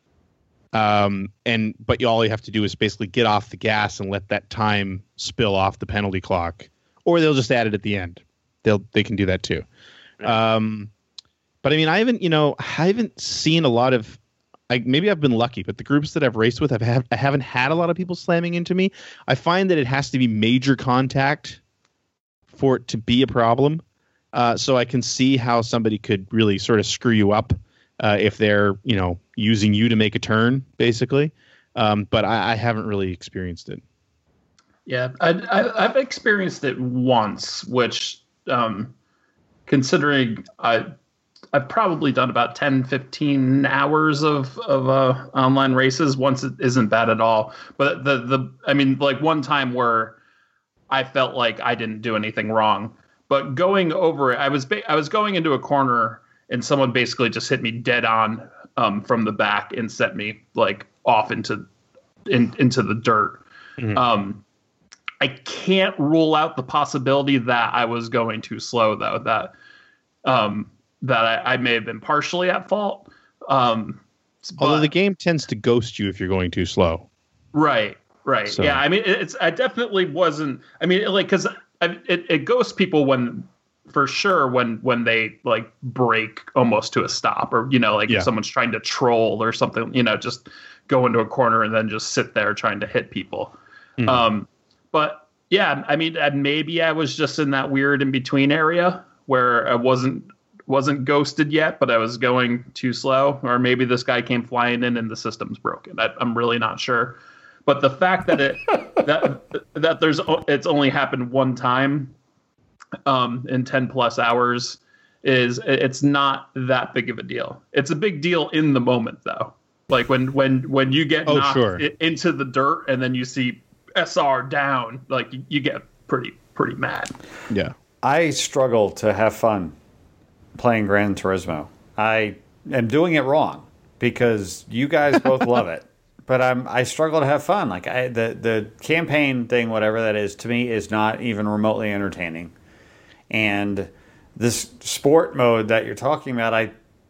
Um, and but you, all you have to do is basically get off the gas and let that time spill off the penalty clock, or they'll just add it at the end. They'll they can do that too. Yeah. Um, but I mean, I haven't you know I haven't seen a lot of. I, maybe I've been lucky, but the groups that I've raced with, I've have, I haven't had a lot of people slamming into me. I find that it has to be major contact for it to be a problem. Uh, so I can see how somebody could really sort of screw you up uh, if they're, you know, using you to make a turn, basically. Um, but I, I haven't really experienced it.
Yeah, I, I, I've experienced it once, which, um, considering I. I've probably done about ten, fifteen hours of, of uh, online races. Once it isn't bad at all. But the, the, I mean, like one time where I felt like I didn't do anything wrong, but going over it, I was, ba- I was going into a corner and someone basically just hit me dead on um, from the back and sent me like off into, in, into the dirt. Mm-hmm. Um, I can't rule out the possibility that I was going too slow though, that, um, that I, I may have been partially at fault. Um,
Although
but,
the game tends to ghost you if you're going too slow.
Right, right. So. Yeah, I mean, it's I definitely wasn't. I mean, like, because it, it ghosts people when, for sure, when when they, like, break almost to a stop. Or, you know, like yeah. if someone's trying to troll or something, you know, just go into a corner and then just sit there trying to hit people. Mm-hmm. Um, but, yeah, I mean, maybe I was just in that weird in-between area where I wasn't... wasn't ghosted yet, but I was going too slow, or maybe this guy came flying in and the system's broken. I, I'm really not sure. But the fact that it that that there's it's only happened one time um, in ten plus hours is it's not that big of a deal. It's a big deal in the moment, though. Like when when when you get
oh,
knocked
sure.
into the dirt and then you see S R down, like you, you get pretty pretty mad.
Yeah,
I struggle to have fun playing Gran Turismo. I am doing it wrong because you guys both love it, but I'm I struggle to have fun. Like I, the the campaign thing, whatever that is, to me is not even remotely entertaining. And this sport mode that you're talking about, I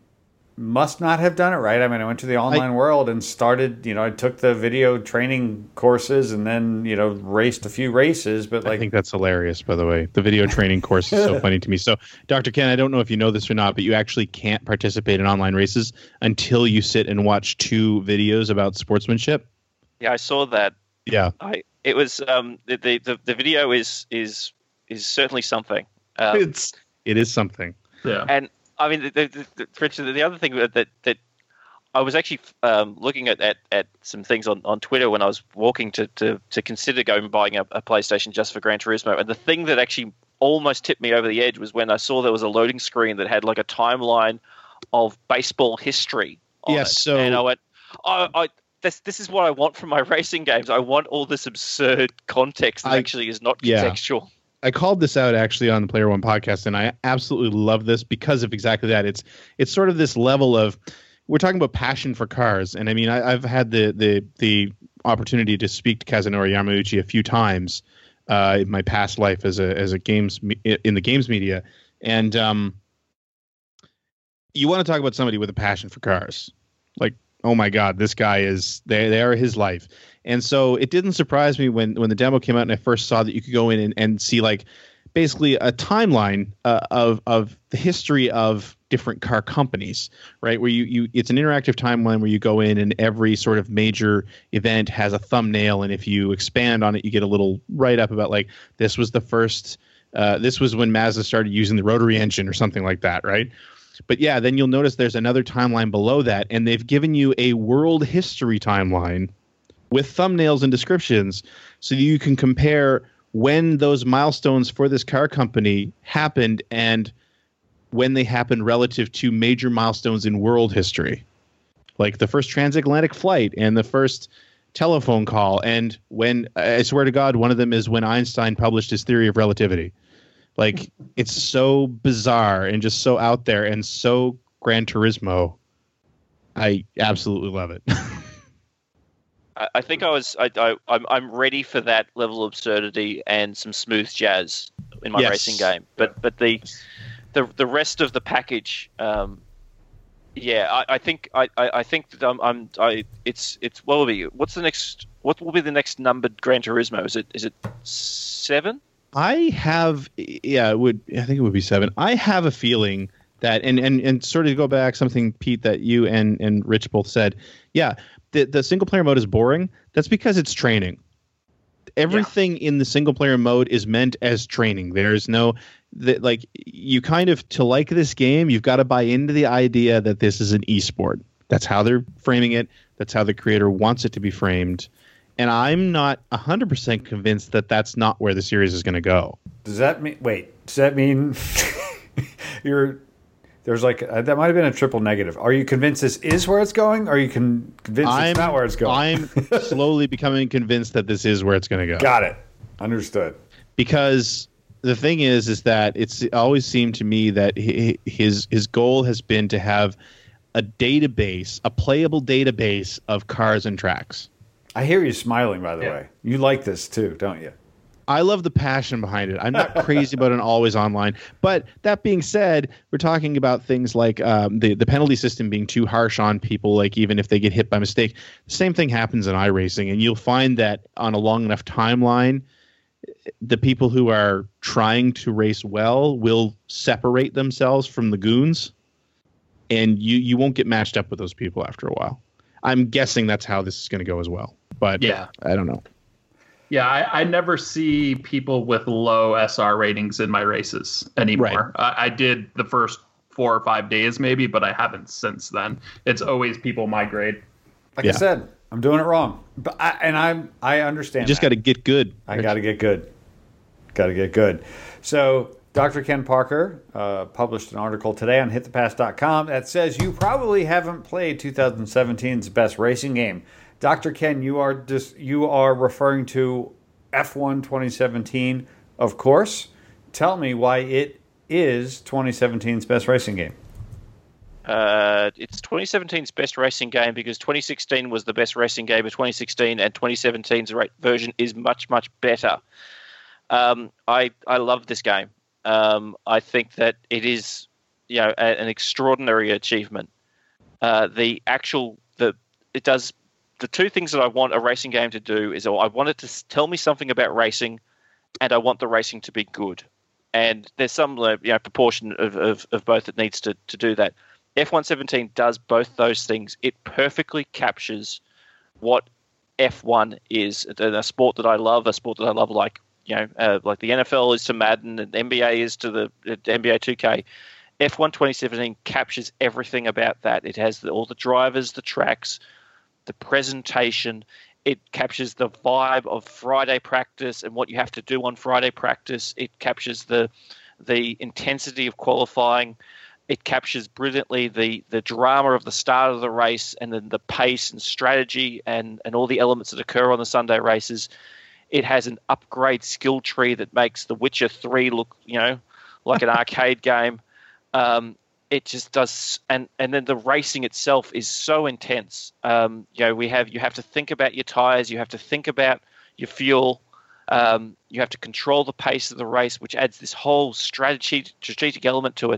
must not have done it right. I mean, I went to the online I, world and started, you know, I took the video training courses and then, you know, raced a few races. But like,
I think that's hilarious, by the way. The video training course is so funny to me. So, Doctor Ken, I don't know if you know this or not, but you actually can't participate in online races until you sit and watch two videos about sportsmanship.
Yeah, I saw that.
Yeah,
I it was um the the the, the video is is is certainly something. Um,
it's it is something.
Yeah,
and. I mean, the, the, the, for instance, the other thing that that I was actually um, looking at, at, at some things on, on Twitter when I was walking to, to, to consider going and buying a, a PlayStation just for Gran Turismo, and the thing that actually almost tipped me over the edge was when I saw there was a loading screen that had like a timeline of baseball history on
yes,
it.
So...
And I went, oh, I, this, this is what I want from my racing games. I want all this absurd context that I, actually is not contextual.
Yeah. I called this out actually on the Player One podcast, and I absolutely love this because of exactly that. It's it's sort of this level of, we're talking about passion for cars, and I mean I, I've had the the the opportunity to speak to Kazunori Yamauchi a few times uh, in my past life as a as a games in the games media, and um, you want to talk about somebody with a passion for cars, like, oh my God, this guy is they they are his life. And so it didn't surprise me when, when the demo came out and I first saw that you could go in and, and see like basically a timeline uh, of of the history of different car companies, right? Where you, you it's an interactive timeline where you go in and every sort of major event has a thumbnail, and if you expand on it, you get a little write up about like this was the first, uh, this was when Mazda started using the rotary engine or something like that, right? But yeah, then you'll notice there's another timeline below that, and they've given you a world history timeline with thumbnails and descriptions so that you can compare when those milestones for this car company happened and when they happened relative to major milestones in world history, like the first transatlantic flight and the first telephone call. And when, I swear to God, one of them is when Einstein published his theory of relativity. Like, it's so bizarre and just so out there and so Gran Turismo. I absolutely love it.
I think I was. I, I, I'm. I'm ready for that level of absurdity and some smooth jazz in my
Yes.
racing game. But but the the the rest of the package, um, yeah, I, I think I, I, I think that I'm, I'm I it's it's what will be what's the next what will be the next numbered Gran Turismo? Is it is it seven?
I have, yeah, it would. I think it would be seven. I have a feeling that, and and and sort of to go back something, Pete, that you and and Rich both said. Yeah, the the single player mode is boring. That's because it's training. Everything yeah. in the single player mode is meant as training. There's no that like you kind of to like this game, you've got to buy into the idea that this is an esport. That's how they're framing it. That's how the creator wants it to be framed. And I'm not one hundred percent convinced that that's not where the series is going to go.
Does that mean, wait, does that mean you're, there's like, uh, that might have been a triple negative. Are you convinced this is where it's going? Or are you con- convinced
I'm,
it's not where it's going?
I'm slowly becoming convinced that this is where it's going to go.
Got it. Understood.
Because the thing is, is that it's it always seemed to me that he, his his goal has been to have a database, a playable database of cars and tracks.
I hear you smiling, by the
Yeah.
way. You like this too, don't you?
I love the passion behind it. I'm not crazy about an always online. But that being said, we're talking about things like um, the, the penalty system being too harsh on people, like even if they get hit by mistake. The same thing happens in iRacing, and you'll find that on a long enough timeline, the people who are trying to race well will separate themselves from the goons, and you, you won't get matched up with those people after a while. I'm guessing that's how this is going to go as well. But
Yeah.
I don't know.
Yeah, I, I never see people with low S R ratings in my races anymore. I, I did the first four or five days maybe, but I haven't since then. It's always people my grade.
Like
Yeah.
I said, I'm doing it wrong. But I, and I'm I understand.
You just got to get good.
I got to get good. Got to get good. So Doctor Ken Parker uh, published an article today on hit the pass dot com that says you probably haven't played twenty seventeen's best racing game. Doctor Ken, you are just you are referring to F one twenty seventeen, of course. Tell me why it is twenty seventeen's best racing game.
Uh, it's twenty seventeen's best racing game because twenty sixteen was the best racing game of twenty sixteen, and twenty seventeen's ra- version is much, much better. Um, I I love this game. Um, I think that it is, you know, a, an extraordinary achievement. Uh, the actual the it does the two things that I want a racing game to do is I want it to s- tell me something about racing, and I want the racing to be good. And there's some uh, you know proportion of, of, of both that needs to, to do that. F one seventeen does both those things. It perfectly captures what F one is, a, a sport that I love, a sport that I love like you know uh, like the N F L is to Madden and N B A is to the uh, N B A two K. F one twenty seventeen captures everything about that. It has the, all the drivers, the tracks, the presentation. It captures the vibe of Friday practice and what you have to do on Friday practice. It captures the the intensity of qualifying. It captures brilliantly the, the drama of the start of the race and then the pace and strategy and, and all the elements that occur on the Sunday races. It has an upgrade skill tree that makes The Witcher three look, you know, like an arcade game. Um, it just does, and, and then the racing itself is so intense. Um, you know, we have you have to think about your tires, you have to think about your fuel, um, you have to control the pace of the race, which adds this whole strategy strategic element to it.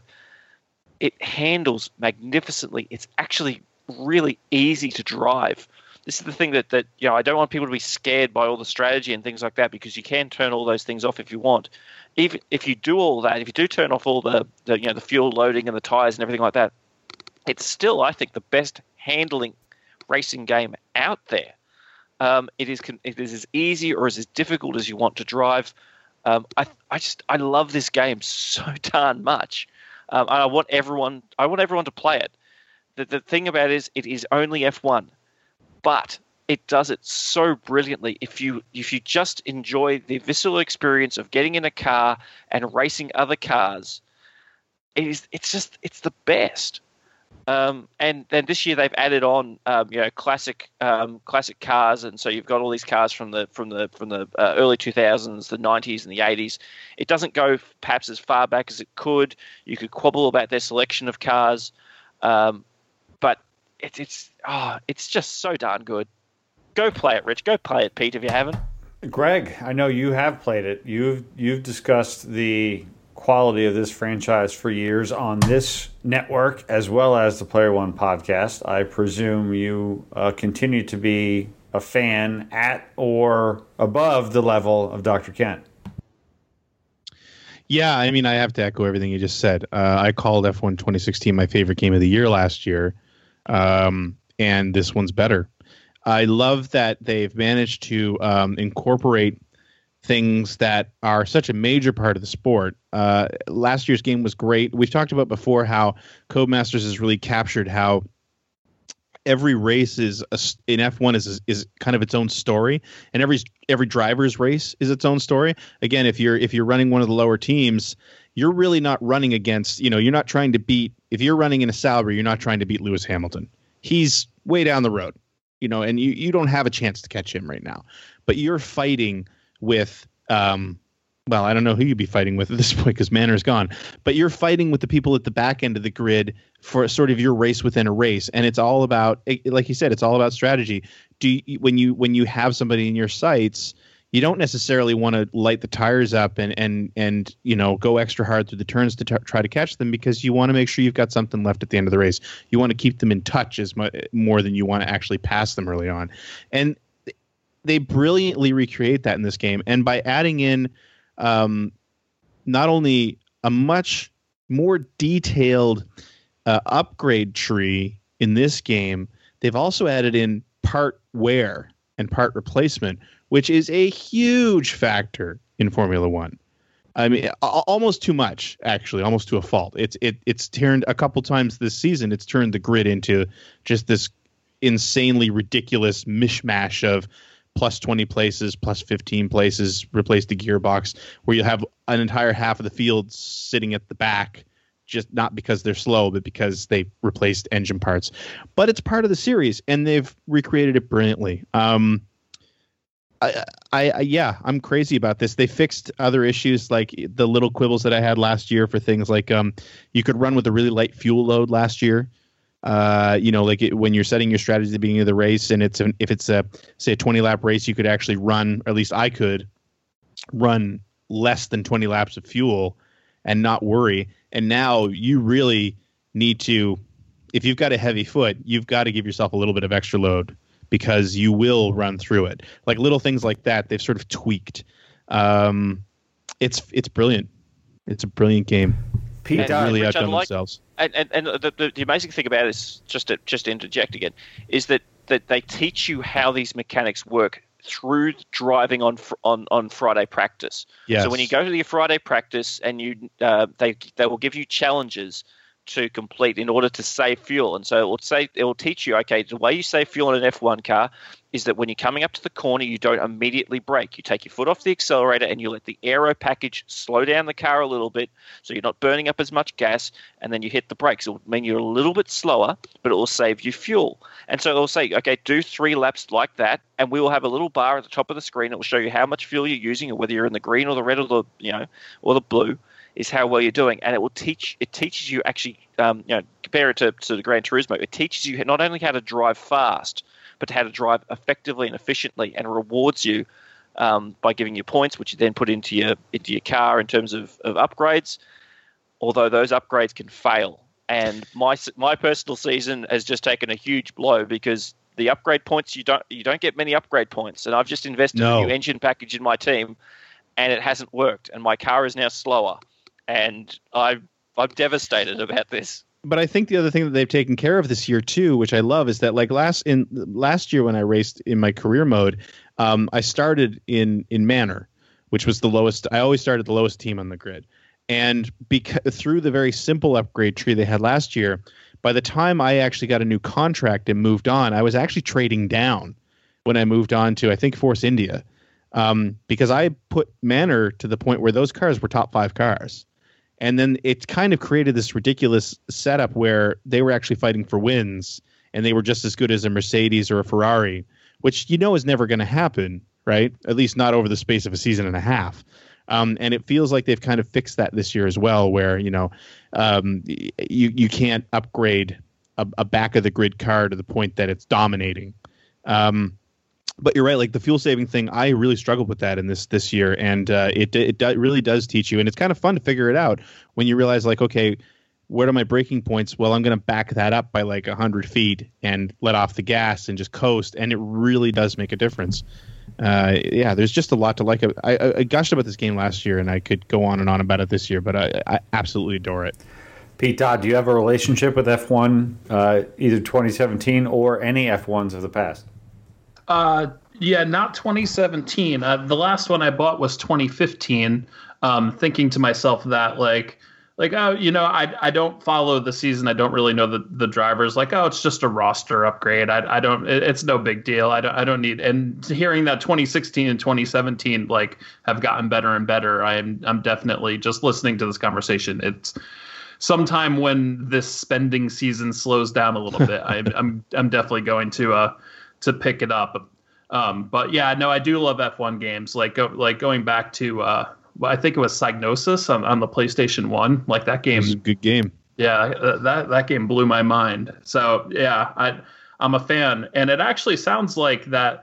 It handles magnificently. It's actually really easy to drive. This is the thing that, that you know I don't want people to be scared by all the strategy and things like that, because you can turn all those things off if you want. Even if you do all that, if you do turn off all the, the you know the fuel loading and the tires and everything like that, it's still, I think, the best handling racing game out there. Um, it is it is as easy or as, as difficult as you want to drive. Um, I I just I love this game so darn much. Um, and I want everyone I want everyone to play it. The the thing about it is it is only F one. But it does it so brilliantly. If you if you just enjoy the visceral experience of getting in a car and racing other cars, it is it's just it's the best. Um, and then this year they've added on um, you know classic um, classic cars, and so you've got all these cars from the from the from the uh, early two thousands, the nineties, and the eighties. It doesn't go perhaps as far back as it could. You could quibble about their selection of cars, um, but It's it's oh, it's just so darn good. Go play it, Rich. Go play it, Pete, if you haven't.
Greg, I know you have played it. You've you've discussed the quality of this franchise for years on this network as well as the Player One podcast. I presume you uh, continue to be a fan at or above the level of Doctor Kent.
Yeah, I mean, I have to echo everything you just said. Uh, I called F one twenty sixteen my favorite game of the year last year, um, and this one's better. I love that they've managed to um, incorporate things that are such a major part of the sport. Uh, last year's game was great. We've talked about before how Codemasters has really captured how every race is a, in F one is is kind of its own story, and every every driver's race is its own story. Again, if you're if you're running one of the lower teams, you're really not running against, you know, you're not trying to beat, if you're running in a Sauber, you're not trying to beat Lewis Hamilton. He's way down the road, you know, and you, you don't have a chance to catch him right now. But you're fighting with, um, well, I don't know who you'd be fighting with at this point because Manor's gone, but you're fighting with the people at the back end of the grid for sort of your race within a race. And it's all about, like you said, it's all about strategy. Do you, when you, when you have somebody in your sights, you don't necessarily want to light the tires up and, and, and, you know, go extra hard through the turns to t- try to catch them, because you want to make sure you've got something left at the end of the race. You want to keep them in touch as much more than you want to actually pass them early on. And they brilliantly recreate that in this game. And by adding in, um, not only a much more detailed uh, upgrade tree in this game, they've also added in part wear and part replacement, which is a huge factor in Formula One. I mean, a- almost too much, actually, almost to a fault. It's it it's turned a couple times this season. It's turned the grid into just this insanely ridiculous mishmash of plus twenty places, plus fifteen places, replace the gearbox, where you have an entire half of the field sitting at the back, just not because they're slow, but because they replaced engine parts. But it's part of the series, and they've recreated it brilliantly. Um, I, I, I, yeah, I'm crazy about this. They fixed other issues, like the little quibbles that I had last year for things like um, you could run with a really light fuel load last year. Uh, you know, like it, when you're setting your strategy at the beginning of the race, and it's an, if it's a say a twenty lap race, you could actually run, or at least I could run less than twenty laps of fuel and not worry. And now you really need to, if you've got a heavy foot, you've got to give yourself a little bit of extra load, because you will run through it. Like little things like that, they've sort of tweaked. Um, it's it's brilliant. It's a brilliant game.
Pete,
And,
uh,
really
Rich,
outdone
unlike-
themselves.
And, and, and the, the, the amazing thing about it is, just to, just to interject again, is that, that they teach you how these mechanics work through driving on fr- on on Friday practice.
Yes.
So when you go to your Friday practice, and you uh, they they will give you challenges to complete in order to save fuel. And so it will say it will teach you, okay, the way you save fuel in an F one car is that when you're coming up to the corner, you don't immediately brake. You take your foot off the accelerator and you let the aero package slow down the car a little bit, so you're not burning up as much gas, and then you hit the brakes. It will mean you're a little bit slower, but it will save you fuel. And so it'll say, okay, do three laps like that, and we will have a little bar at the top of the screen. It will show you how much fuel you're using, or whether you're in the green or the red or the, you know, or the blue, is how well you're doing. And it will teach, it teaches you actually, um, you know, compare it to, to the Gran Turismo, it teaches you not only how to drive fast, but how to drive effectively and efficiently, and rewards you um, by giving you points, which you then put into your into your car in terms of, of upgrades, although those upgrades can fail. And my my personal season has just taken a huge blow, because the upgrade points, you don't you don't get many upgrade points. And I've just invested
No.
in a new engine package in my team, and it hasn't worked, and my car is now slower. And I, I'm devastated about this.
But I think the other thing that they've taken care of this year too, which I love, is that like last in last year when I raced in my career mode, um, I started in in Manor, which was the lowest. I always started the lowest team on the grid, and because through the very simple upgrade tree they had last year, by the time I actually got a new contract and moved on, I was actually trading down when I moved on to, I think, Force India, um, because I put Manor to the point where those cars were top five cars. And then it kind of created this ridiculous setup where they were actually fighting for wins, and they were just as good as a Mercedes or a Ferrari, which you know is never going to happen, right? At least not over the space of a season and a half. Um, and it feels like they've kind of fixed that this year as well, where, you know, um, you, you can't upgrade a, a back of the grid car to the point that it's dominating. Um, But you're right, like the fuel saving thing, I really struggled with that in this this year, and uh, it it do, really does teach you, and it's kind of fun to figure it out when you realize, like, okay, what are my braking points? Well, I'm going to back that up by like one hundred feet and let off the gas and just coast, and it really does make a difference. Uh, yeah, there's just a lot to like. I, I, I gushed about this game last year, and I could go on and on about it this year, but I, I absolutely adore it.
Pete Dodd, do you have a relationship with F one, uh, either twenty seventeen or any F ones of the past?
Uh, yeah, not twenty seventeen. Uh, the last one I bought was twenty fifteen. Um, thinking to myself that like, like oh, you know, I I don't follow the season. I don't really know the, the drivers. Like, oh, it's just a roster upgrade. I I don't. It, it's no big deal. I don't I don't need. And hearing that twenty sixteen and twenty seventeen like have gotten better and better, I'm I'm definitely just listening to this conversation. It's sometime when this spending season slows down a little bit. I'm I'm I'm definitely going to uh. to pick it up. Um, but yeah, no, I do love F one games. Like, go, like going back to, uh, I think it was Psygnosis on, on the PlayStation one. Like that game.
It was a good game.
Yeah, that, that game blew my mind. So yeah, I, I'm a fan. And it actually sounds like that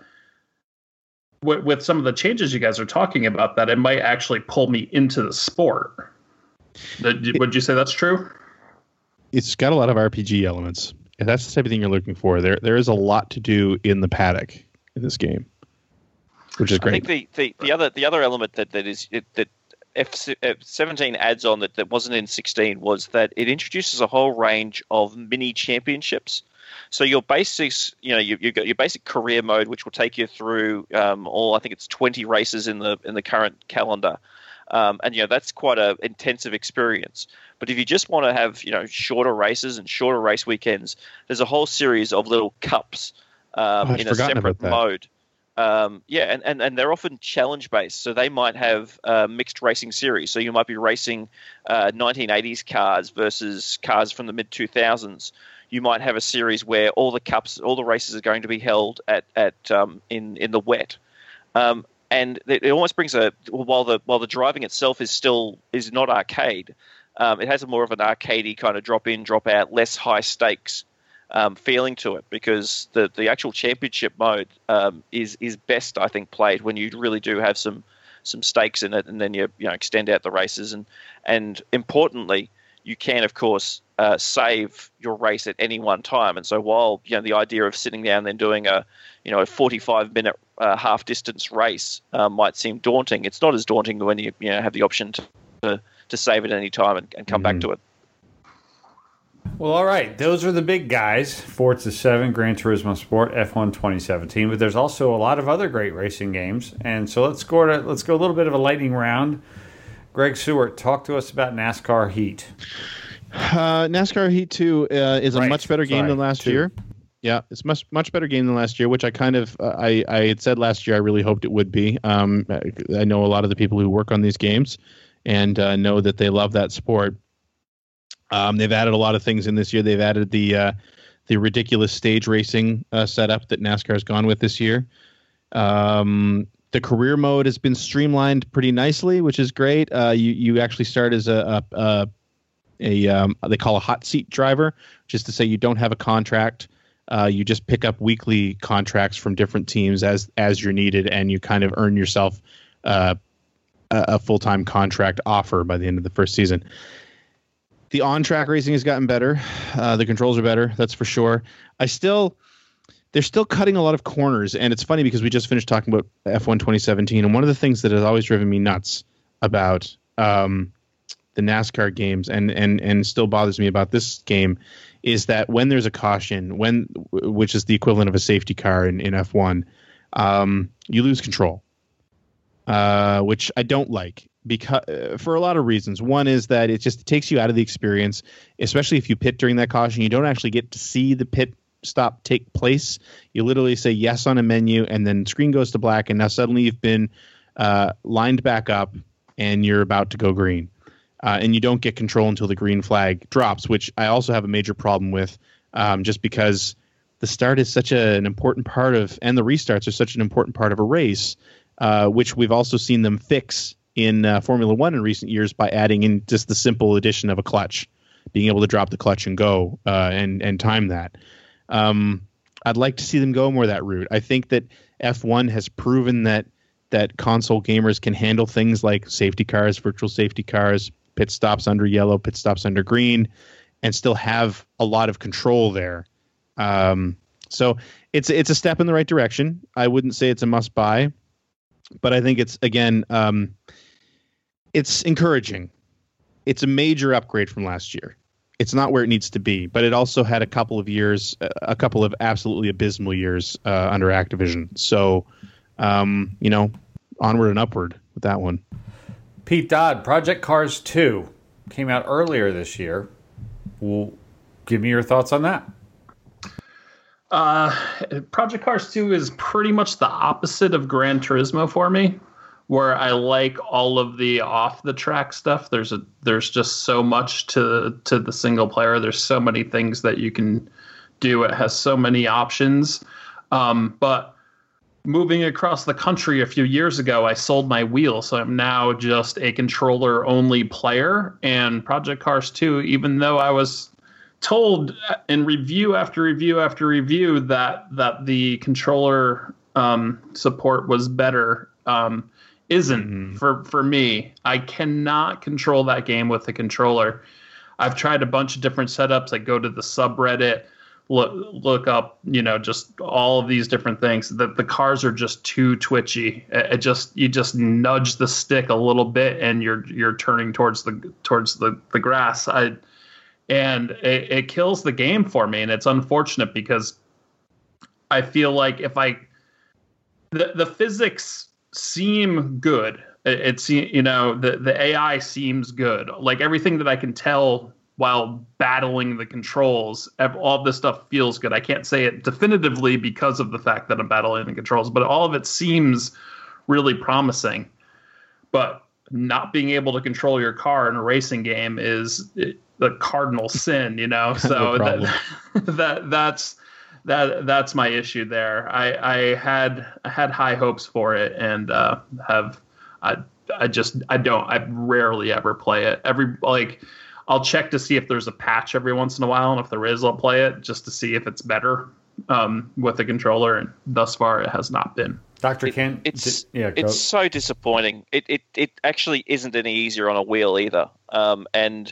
w- with some of the changes you guys are talking about, that it might actually pull me into the sport. Would you say that's true?
It's got a lot of R P G elements. And that's the type of thing you're looking for. There, there is a lot to do in the paddock in this game, which is great.
I think the, the, the other the other element that that is it, that F seventeen adds on that, that wasn't in sixteen was that it introduces a whole range of mini championships. So your basics, you know, you, you've got your basic career mode, which will take you through um, all. I think it's twenty races in the in the current calendar. Um, and, you know, that's quite an intensive experience. But if you just want to have, you know, shorter races and shorter race weekends, there's a whole series of little cups um,
oh,
in a separate mode. Um, yeah, and, and, and they're often challenge-based. So they might have uh, mixed racing series. So you might be racing uh, nineteen eighties cars versus cars from the mid two thousands. You might have a series where all the cups, all the races are going to be held at, at um, in, in the wet. Um And it almost brings a while the while the driving itself is still is not arcade, um, it has a more of an arcadey kind of drop in, drop out, less high stakes um, feeling to it, because the, the actual championship mode um, is is best, I think, played when you really do have some some stakes in it, and then you you know extend out the races, and and importantly, you can of course uh, save your race at any one time. And so while you know the idea of sitting down and then doing a you know a forty-five minute uh, half distance race uh, might seem daunting, it's not as daunting when you you know have the option to to, to save at any time and, and come mm-hmm. back to it.
Well, all right. Those are the big guys. Forza seven, Gran Turismo Sport, F one twenty seventeen. But there's also a lot of other great racing games. And so let's go to, let's go a little bit of a lightning round. Greg Seward, talk to us about NASCAR Heat.
Uh, NASCAR Heat two uh, is a
right.
much better game
Sorry.
than last
two.
year. Yeah, it's much much better game than last year, which I kind of uh, I I had said last year I really hoped it would be. Um, I know a lot of the people who work on these games, and uh, know that they love that sport. Um, they've added a lot of things in this year. They've added the uh, the ridiculous stage racing uh, setup that NASCAR has gone with this year. Um, the career mode has been streamlined pretty nicely, which is great. Uh, you you actually start as a a, a, a um, they call a hot seat driver, which is to say you don't have a contract. Uh, you just pick up weekly contracts from different teams as as you're needed, and you kind of earn yourself uh, a, a full time contract offer by the end of the first season. The on-track racing has gotten better. Uh, the controls are better, that's for sure. I still, they're still cutting a lot of corners, and it's funny because we just finished talking about F one twenty seventeen, and one of the things that has always driven me nuts about um, the NASCAR games, and and and still bothers me about this game, is that when there's a caution, when which is the equivalent of a safety car in, in F one, um, you lose control, uh, which I don't like. Because uh, for a lot of reasons. One is that it just takes you out of the experience, especially if you pit during that caution. You don't actually get to see the pit stop take place. You literally say yes on a menu, and then screen goes to black, and now suddenly you've been uh, lined back up, and you're about to go green. Uh, and you don't get control until the green flag drops, which I also have a major problem with, um, just because the start is such a, an important part of, and the restarts are such an important part of a race, uh, which we've also seen them fix in uh, Formula One in recent years by adding in just the simple addition of a clutch, being able to drop the clutch and go uh, and and time that. Um, I'd like to see them go more that route. I think that F one has proven that that console gamers can handle things like safety cars, virtual safety cars, pit stops under yellow, pit stops under green, and still have a lot of control there. Um, so it's it's a step in the right direction. I wouldn't say it's a must buy, but I think it's again um, it's encouraging. It's a major upgrade from last year. It's not where it needs to be, but it also had a couple of years, a couple of absolutely abysmal years uh, under Activision. So, um, you know, onward and upward with that one.
Pete Dodd, Project Cars two came out earlier this year. Well, give me your thoughts on that.
Uh, Project Cars two is pretty much the opposite of Gran Turismo for me, where I like all of the off the track stuff. There's a there's just so much to to the single player. There's so many things that you can do. It has so many options. Um, but moving across the country a few years ago, I sold my wheel, so I'm now just a controller only player. And Project Cars two, even though I was told in review after review after review that that the controller um, support was better. Um, isn't mm-hmm. for for me. I cannot control that game with the controller. I've tried a bunch of different setups. I go to the subreddit, look look up, you know, just all of these different things. That the cars are just too twitchy. It, it just you just nudge the stick a little bit and you're you're turning towards the towards the, the grass. I and it, it kills the game for me, and it's unfortunate because I feel like if I the the physics seem good. It's, you know, the, the A I seems good. Like everything that I can tell while battling the controls, all of this stuff feels good. I can't say it definitively because of the fact that I'm battling the controls, but all of it seems really promising. But not being able to control your car in a racing game is the cardinal sin, you know? So that, that that's, That that's my issue there. I, I had I had high hopes for it, and uh, have I I just I don't I rarely ever play it. Every like I'll check to see if there's a patch every once in a while, and if there is, I'll play it just to see if it's better um, with the controller. And thus far, it has not been.
Doctor Ken,
it's
did, yeah,
it's so disappointing. It, it it actually isn't any easier on a wheel either. Um, and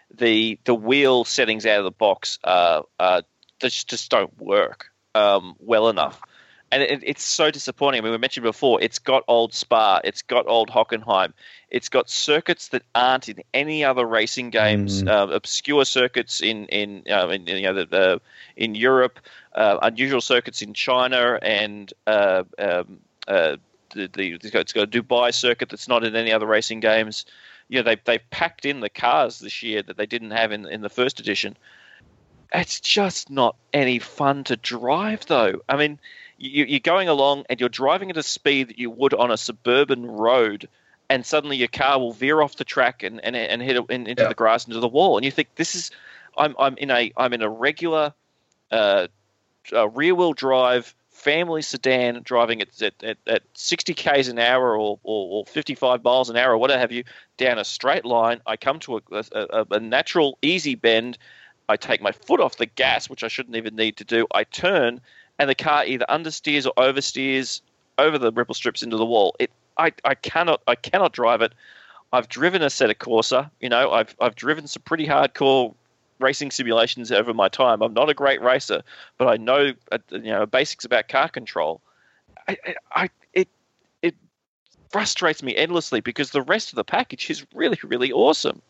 the the wheel settings out of the box are. are Just, just don't work um, well enough. And it, it's so disappointing. I mean, we mentioned before, it's got old Spa, it's got old Hockenheim, it's got circuits that aren't in any other racing games, mm. uh, obscure circuits in in, uh, in you know the, the in Europe, uh, unusual circuits in China, and uh, um, uh, the, the it's got a Dubai circuit that's not in any other racing games. You know, they they've packed in the cars this year that they didn't have in in the first edition. It's just not any fun to drive, though. I mean, you, you're going along and you're driving at a speed that you would on a suburban road, and suddenly your car will veer off the track and, and, and hit in, into yeah. the grass, into the wall. And you think, this is, I'm I'm in a I'm in a regular uh, uh, rear-wheel drive family sedan driving at at, at, at sixty kays an hour or, or, or fifty-five miles an hour or whatever have you down a straight line. I come to a, a, a natural easy bend. I take my foot off the gas, which I shouldn't even need to do. I turn, and the car either understeers or oversteers over the ripple strips into the wall. It, I, I cannot, I cannot drive it. I've driven Assetto Corsa. You know, I've, I've driven some pretty hardcore racing simulations over my time. I'm not a great racer, but I know, you know, basics about car control. I, I, it, it frustrates me endlessly because the rest of the package is really, really awesome.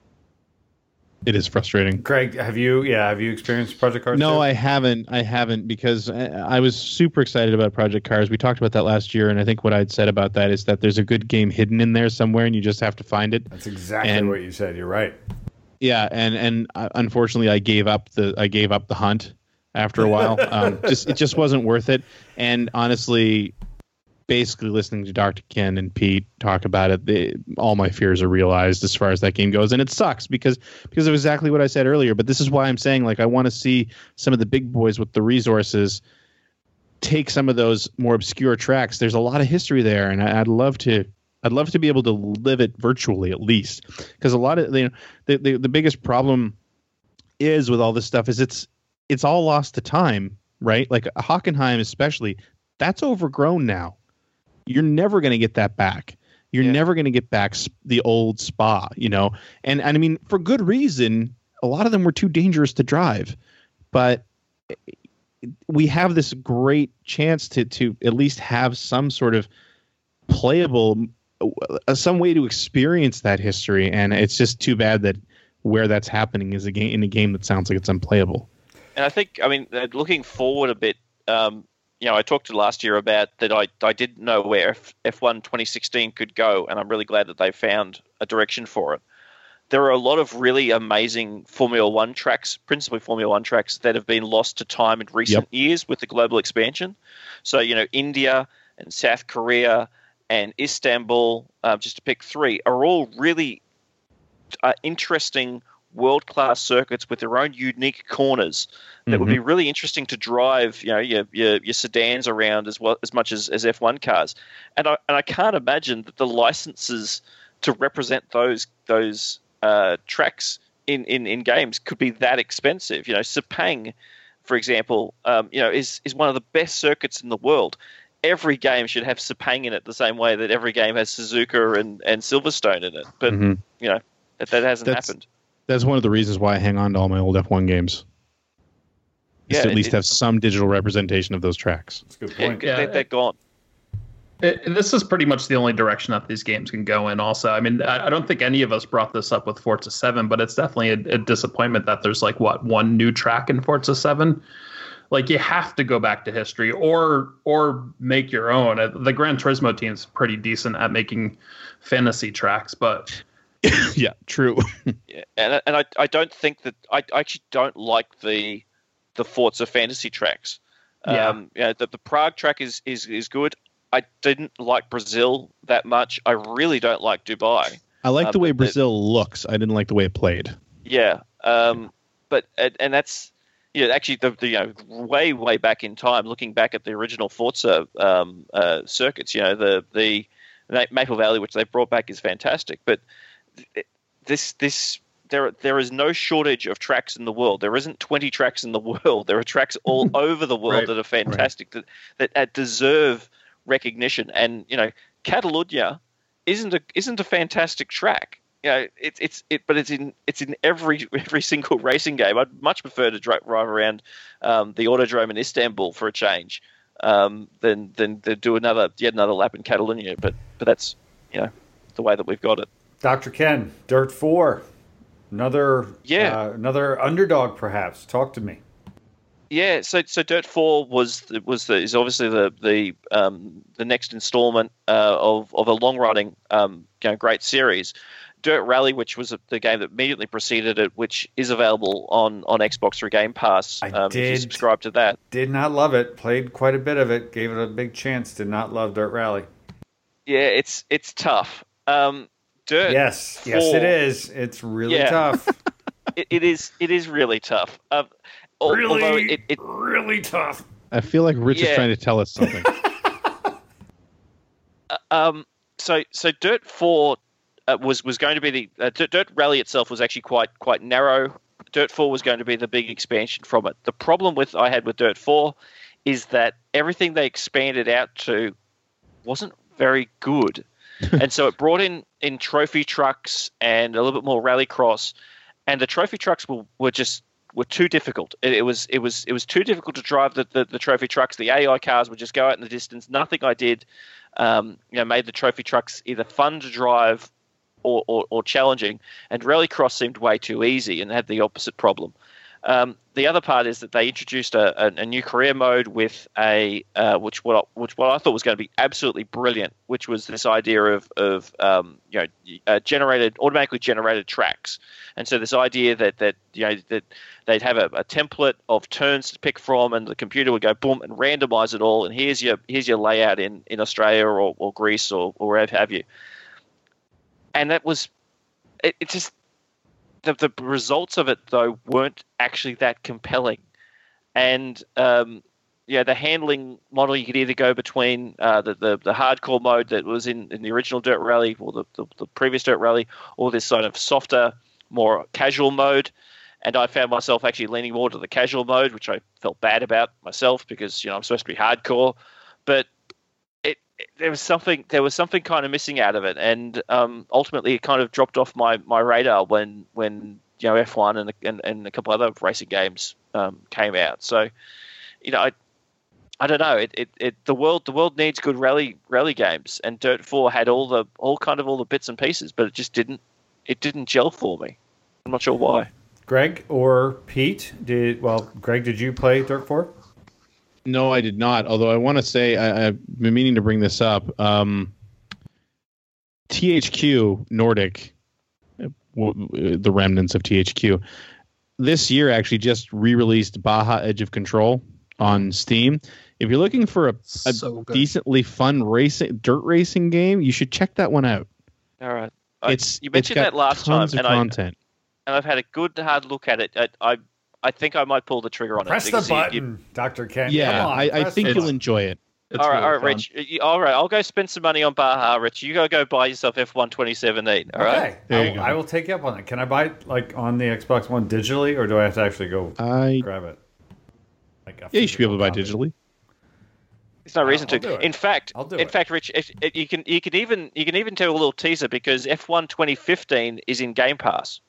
It is frustrating.
Greg, have you? Yeah, have you experienced Project Cars?
No,
too?
I haven't. I haven't because I, I was super excited about Project Cars. We talked about that last year, and I think what I'd said about that is that there's a good game hidden in there somewhere, and you just have to find it.
That's exactly
and,
what you said. You're right.
Yeah, and and uh, unfortunately, I gave up the I gave up the hunt after a while. um, just it just wasn't worth it. And honestly, basically listening to Doctor Ken and Pete talk about it, they, all my fears are realized as far as that game goes. And it sucks because because of exactly what I said earlier. But this is why I'm saying, like, I want to see some of the big boys with the resources take some of those more obscure tracks. There's a lot of history there, and I, I'd love to I'd love to be able to live it virtually at least. Because a lot of you know, the, the the biggest problem is with all this stuff is it's it's all lost to time right? Like Hockenheim, especially, that's overgrown now. You're never going to get that back. You're yeah. never going to get back the old Spa, you know? And, and I mean, for good reason, a lot of them were too dangerous to drive. But we have this great chance to to at least have some sort of playable, uh, some way to experience that history. And it's just too bad that where that's happening is a game in a game that sounds like it's unplayable.
And I think, I mean, looking forward a bit, um, you know, I talked to last year about that I, I didn't know where F one twenty sixteen could go, and I'm really glad that they found a direction for it. There are a lot of really amazing Formula One tracks, principally Formula One tracks, that have been lost to time in recent yep. years with the global expansion. So, you know, India and South Korea and Istanbul, uh, just to pick three, are all really uh, interesting world-class circuits with their own unique corners that mm-hmm. would be really interesting to drive, you know, your your, your sedans around as well as much as, as F one cars. And I and I can't imagine that the licenses to represent those those uh, tracks in, in, in games could be that expensive. You know, Sepang, for example, um, you know, is is one of the best circuits in the world. Every game should have Sepang in it the same way that every game has Suzuka and, and Silverstone in it. But mm-hmm. you know, that, that hasn't
That's-
happened.
That's one of the reasons why I hang on to all my old F one games. Is
Yeah,
to at least
it-
have some digital representation of those tracks.
That's a good
Yeah,
point.
Yeah.
they, they're gone.
It, this is pretty much the only direction that these games can go in. Also, I mean, I, I don't think any of us brought this up with Forza seven, but it's definitely a, a disappointment that there's like what one new track in Forza seven. Like you have to go back to history, or or make your own. Uh, The Gran Turismo team's pretty decent at making fantasy tracks, but
Yeah, true.
Yeah, and and I, I don't think that I, I actually don't like the the Forza fantasy tracks.
Yeah.
Um, you know, the, the Prague track is, is is good. I didn't like Brazil that much. I really don't like Dubai.
I like the
Um,
way
but-
Brazil looks. I didn't like the way it played.
Yeah, um, but and, and that's yeah. Actually, the, the you know way way back in time, looking back at the original Forza um, uh, circuits, you know the the Maple Valley, which they brought back, is fantastic. But this this there there is no shortage of tracks in the world. There isn't twenty tracks in the world. There are tracks all over the world
Right,
that are fantastic that, that that deserve recognition. And you know, Catalunya isn't a isn't a fantastic track. You know, it's it's it, but it's in it's in every every single racing game. I'd much prefer to drive, drive around um, the Autodrome in Istanbul for a change um, than than to do another yet another lap in Catalunya. But but that's you know the way that we've got it.
Doctor Ken, Dirt four, another
Yeah.
uh, another underdog, perhaps. Talk to me.
Yeah, so so Dirt Four was the, was the is obviously the the um, the next installment uh, of of a long running um, you know, great series. Dirt Rally, which was the game that immediately preceded it, which is available on, on Xbox through Game Pass.
I
um, If you
did.
subscribe to that.
Did not love it. Played quite a bit of it. Gave it a big chance. Did not love Dirt Rally.
Yeah, it's it's tough. Um, Dirt.
Yes, yes,
four,
it is. It's really
Yeah.
tough.
It, it is it is really tough. Um, al-
really,
although it, it
really tough.
I feel like Rich
Yeah.
is trying to tell us something.
um so so Dirt Four uh, was was going to be the uh, Dirt, Dirt Rally itself was actually quite quite narrow. Dirt Four was going to be the big expansion from it. The problem with I had with Dirt Four is that everything they expanded out to wasn't very good, and so it brought in in trophy trucks and a little bit more rallycross, and the trophy trucks were, were just were too difficult. It, it was it was it was too difficult to drive the, the the trophy trucks. The A I cars would just go out in the distance. Nothing I did, um, you know, made the trophy trucks either fun to drive or, or, or challenging. And rallycross seemed way too easy and had the opposite problem. Um, the other part is that they introduced a, a, a new career mode with a uh, which what I, which what I thought was going to be absolutely brilliant, which was this idea of of um, you know uh, generated automatically generated tracks, and so this idea that that you know that they'd have a, a template of turns to pick from, and the computer would go boom and randomize it all, and here's your here's your layout in, in Australia or, or Greece or, or wherever have you, and that was it, it just. The, the results of it, though, weren't actually that compelling. And, um, yeah, the handling model, you could either go between uh, the, the, the hardcore mode that was in, in the original Dirt Rally or the, the, the previous Dirt Rally, or this sort of softer, more casual mode. and I found myself actually leaning more to the casual mode, which I felt bad about myself because you know I'm supposed to be hardcore, but it, it there was something there was something kind of missing out of it, and um, ultimately it kind of dropped off my, my radar when when you know F one and and, and a couple other racing games um, came out. So you know I. I don't know. It, it, it the world the world needs good rally rally games, and Dirt four had all the all kind of all the bits and pieces, but it just didn't it didn't gel for me. I'm not sure why.
Greg or Pete did well. Greg, did you play Dirt four?
No, I did not. Although I want to say I, I've been meaning to bring this up. Um, T H Q Nordic, w- the remnants of T H Q, this year actually just re-released Baja Edge of Control on Steam. If you're looking for a, a
So good.
decently fun racing dirt racing game, you should check that one out.
All right, I,
It's
you
it's
mentioned
got
that last time,
tons of
and I
content.
and I've had a good hard look at it. I I, I think I might pull the trigger on
Press
it.
the
because you-
button,
you-
Doctor Ken.
Yeah,
Come on,
I, I
press
think
the
you'll
button.
enjoy it.
It's
all right,
really
all right,
fun.
Rich. You- All right, I'll go spend some money on Baja, Rich. You go go buy yourself F one twenty seventeen. All right.
Okay,
There
I,
you
will-
go.
I will take you up on it. Can I buy it like on the Xbox One digitally, or do I have to actually go
I
grab it? Like a
yeah, you should be able to buy
physical copy?
digitally.
There's no
I'll-
reason
I'll do
to.
it.
In fact,
I'll do
in
it.
fact, Rich, if, if you can you can even you can even tell a little teaser because F one twenty fifteen is in Game Pass.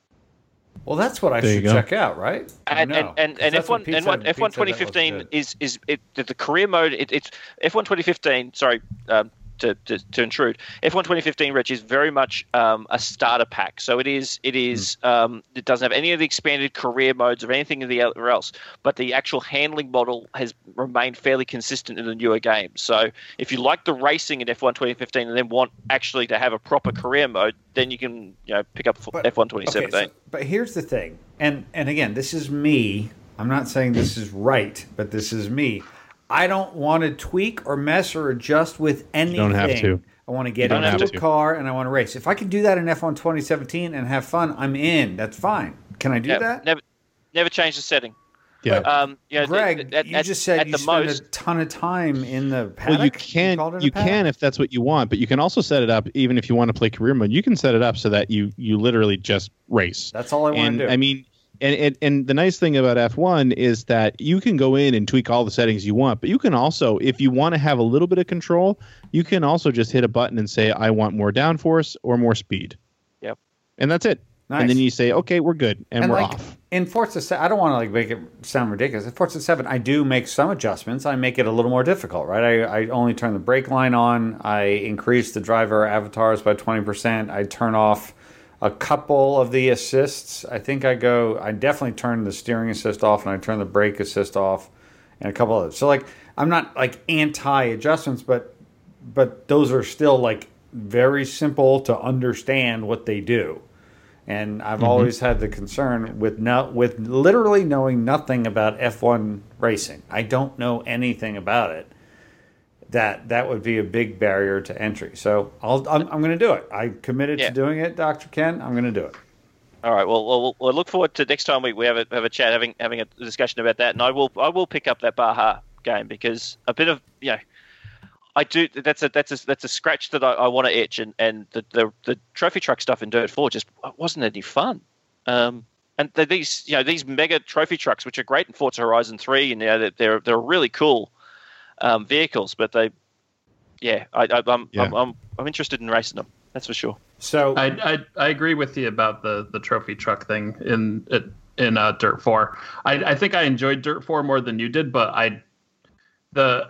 Well, that's what I
There you
should
go.
check out, right? I
And
know,
and, and,
'cause
and
that's
F
what
one
Pete
and
said.
what
Pete
F one
said that was
twenty fifteen
good.
is is it, the, the career mode. It, it's F one twenty fifteen. Sorry, um, to, to to intrude. F one twenty fifteen, Rich, is very much um, a starter pack. So it is it is um, it doesn't have any of the expanded career modes or anything of the other else. But the actual handling model has remained fairly consistent in the newer games. So if you like the racing in F one twenty fifteen and then want actually to have a proper career mode, then you can you know pick up
But-
F one twenty seventeen.
okay, so- but here's the thing, and and again, this is me. I'm not saying this is right, but this is me. I don't want to tweak or mess or adjust with anything.
don't have to.
I want to get
don't
into
have
a
to.
car and I want to race. If I can do that in F one twenty seventeen and have fun, I'm in. That's fine. Can I do
Yeah,
that?
Never never change the setting.
Yeah.
Um, you know,
Greg,
at,
you
at-
just said
at
you
the
spend
most.
a ton of time in the paddock.
Well, you can
called it a
you
paddock?
can if that's what you want, but you can also set it up even if you want to play career mode. You can set it up so that you you literally just race.
That's all I want
and
to do.
I mean, and, and and the nice thing about F one is that you can go in and tweak all the settings you want, but you can also, if you want to have a little bit of control, you can also just hit a button and say, I want more downforce or more speed.
Yep.
And that's it.
Nice.
And then you say, okay, we're good, and,
And
we're
like
off.
in Forza, se- I don't want to like make it sound ridiculous. In Forza Seven, I do make some adjustments. I make it a little more difficult, right? I, I only turn the brake line on. I increase the driver avatars by twenty percent. I turn off a couple of the assists. I think I go. I definitely turn the steering assist off, and I turn the brake assist off, and a couple others. So like, I'm not like anti adjustments, but but those are still like very simple to understand what they do. And I've always had the concern with no, with literally knowing nothing about F one racing. I don't know anything about it. That that would be a big barrier to entry. So I'll, I'm, I'm going to do it. I committed
Yeah.
to doing it, Doctor Ken. I'm going to do it.
All right. Well, well, we'll, we'll look forward to next time we, we have a have a chat, having having a discussion about that. And I will I will pick up that Baja game because a bit of you know, I do. That's a that's a that's a scratch that I, I want to itch, and and the, the the trophy truck stuff in Dirt four just wasn't any fun. Um, and the, these you know these mega trophy trucks, which are great in Forza Horizon three, and you know they're they're, they're really cool um, vehicles, but they, yeah, I, I, I'm,
Yeah.
I'm I'm I'm interested in racing them. That's for sure.
So
I, I I agree with you about the, the trophy truck thing in in uh, Dirt four. I I think I enjoyed Dirt four more than you did, but I the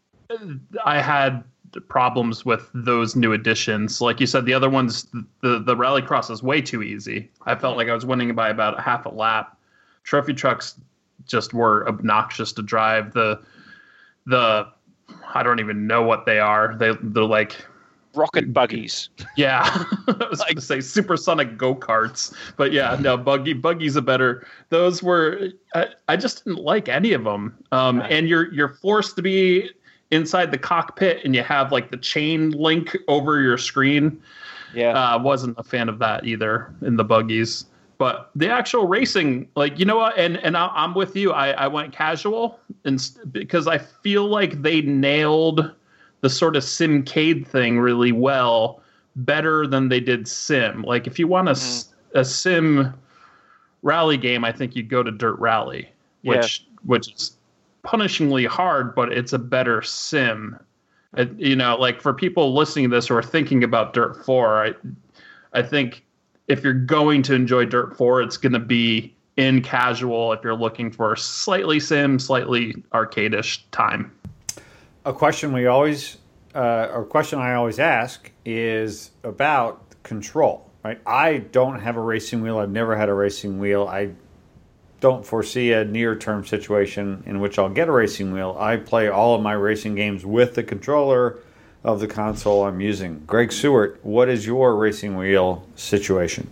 I had problems with those new additions. Like you said, the other ones, the the Rallycross is way too easy. I felt like I was winning by about a half a lap. Trophy trucks just were obnoxious to drive. The the I don't even know what they are. They they're like.
Rocket buggies.
Yeah, I was going to say supersonic go-karts, but yeah, no, buggy buggies are better. Those were I, I just didn't like any of them. Um, and you're you're forced to be inside the cockpit, and you have like the chain link over your screen.
Yeah.
Uh, wasn't a fan of that either in the buggies. But the actual racing, like you know what, and and I, I'm with you. I, I went casual, and because I feel like they nailed the sort of Simcade thing really well, better than they did Sim. Like if you want a, mm. a Sim rally game, I think you'd go to Dirt Rally, which
Yeah.
which is punishingly hard, but it's a better sim. It, you know, like for people listening to this who are thinking about Dirt four, I I think if you're going to enjoy Dirt four, it's going to be in casual if you're looking for slightly sim, slightly arcadish time.
A question we always, uh, or question I always ask is about control, right? I don't have a racing wheel. I've never had a racing wheel. I don't foresee a near-term situation in which I'll get a racing wheel. I play all of my racing games with the controller of the console I'm using. Greg Seward, what is your racing wheel situation?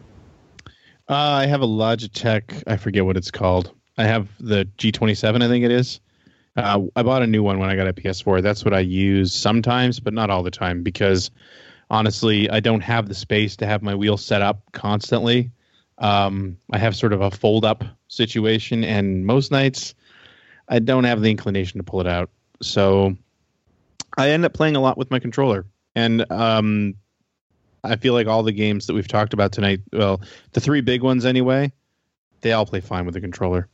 Uh, I have a Logitech. I forget what it's called. I have the G twenty-seven, I think it is. Uh, I bought a new one when I got a P S four. That's what I use sometimes, but not all the time, because honestly, I don't have the space to have my wheel set up constantly. Um, I have sort of a fold-up situation, and most nights I don't have the inclination to pull it out. So I end up playing a lot with my controller. And um, I feel like all the games that we've talked about tonight, well, the three big ones anyway, they all play fine with the controller.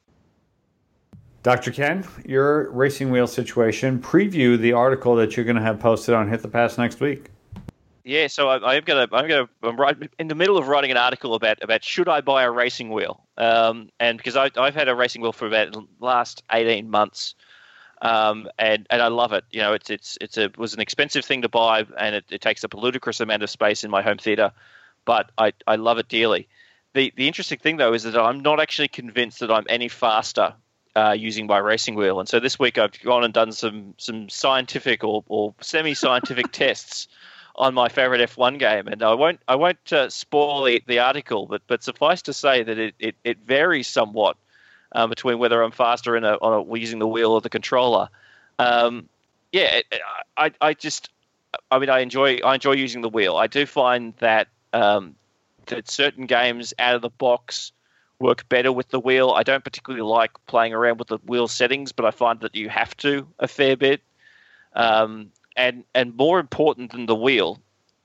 Doctor Ken, your racing wheel situation, preview the article that you're going to have posted on Hit the Pass next week.
Yeah, so I, I'm gonna, I'm gonna, I'm right in the middle of writing an article about about should I buy a racing wheel? Um, and because I, I've had a racing wheel for about the last eighteen months, um, and and I love it. You know, it's it's it's a it was an expensive thing to buy, and it, it takes up a ludicrous amount of space in my home theater, but I, I love it dearly. The the interesting thing though is that I'm not actually convinced that I'm any faster uh, using my racing wheel, and so this week I've gone and done some some scientific or, or semi-scientific tests on my favorite F one game, and I won't I won't uh, spoil the, the article, but but suffice to say that it, it, it varies somewhat uh, between whether I'm faster in a, on a, using the wheel or the controller. Um, yeah, it, I I just I mean I enjoy I enjoy using the wheel. I do find that um, that certain games out of the box work better with the wheel. I don't particularly like playing around with the wheel settings, but I find that you have to a fair bit. Um, And and more important than the wheel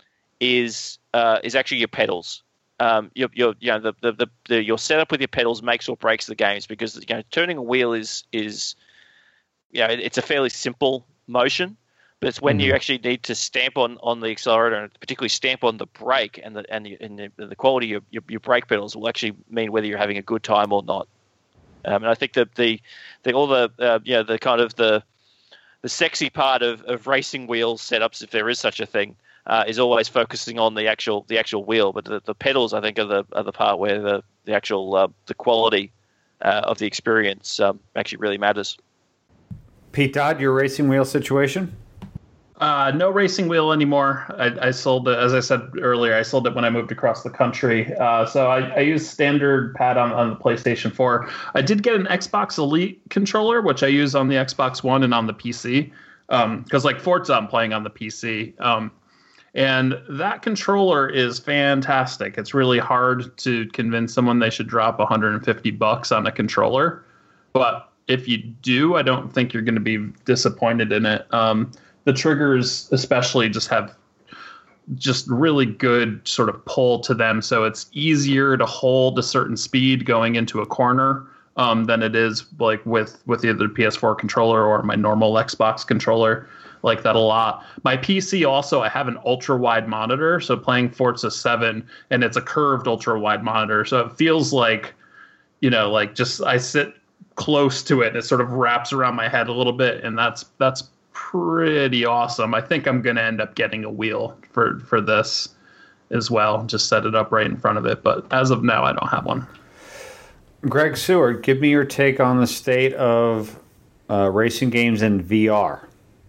is uh, is actually your pedals. Um, your your you know the, the, the, the your setup with your pedals makes or breaks the games, because you know turning a wheel is is you know it's a fairly simple motion, but it's when mm-hmm. you actually need to stamp on, on the accelerator and particularly stamp on the brake, and the and the, and the, the quality of your, your brake pedals will actually mean whether you're having a good time or not. Um, and I think that the the all the uh, you know the kind of the The sexy part of, of racing wheel setups, if there is such a thing, uh, is always focusing on the actual the actual wheel. But the, the pedals, I think, are the are the part where the the actual uh, the quality uh, of the experience um, actually really matters.
Pete Dodd, your racing wheel situation?
Uh, no racing wheel anymore. I, I sold it, as I said earlier, I sold it when I moved across the country. Uh, so I, I use standard pad on, on the PlayStation four. I did get an Xbox Elite controller, which I use on the Xbox One and on the P C. Because um, like Forza, I'm playing on the P C. Um, and that controller is fantastic. It's really hard to convince someone they should drop one hundred fifty bucks on a controller. But if you do, I don't think you're going to be disappointed in it. Um, The triggers especially just have just really good sort of pull to them. So it's easier to hold a certain speed going into a corner um, than it is like with, with either the P S four controller or my normal Xbox controller. Like that a lot. My P C also, I have an ultra wide monitor. So playing Forza seven, and it's a curved ultra wide monitor. So it feels like, you know, like just I sit close to it and it sort of wraps around my head a little bit. And that's, that's, pretty awesome. I think I'm going to end up getting a wheel for, for this as well. Just set it up right in front of it. But as of now, I don't have one.
Greg Seward, give me your take on the state of uh, racing games in V R.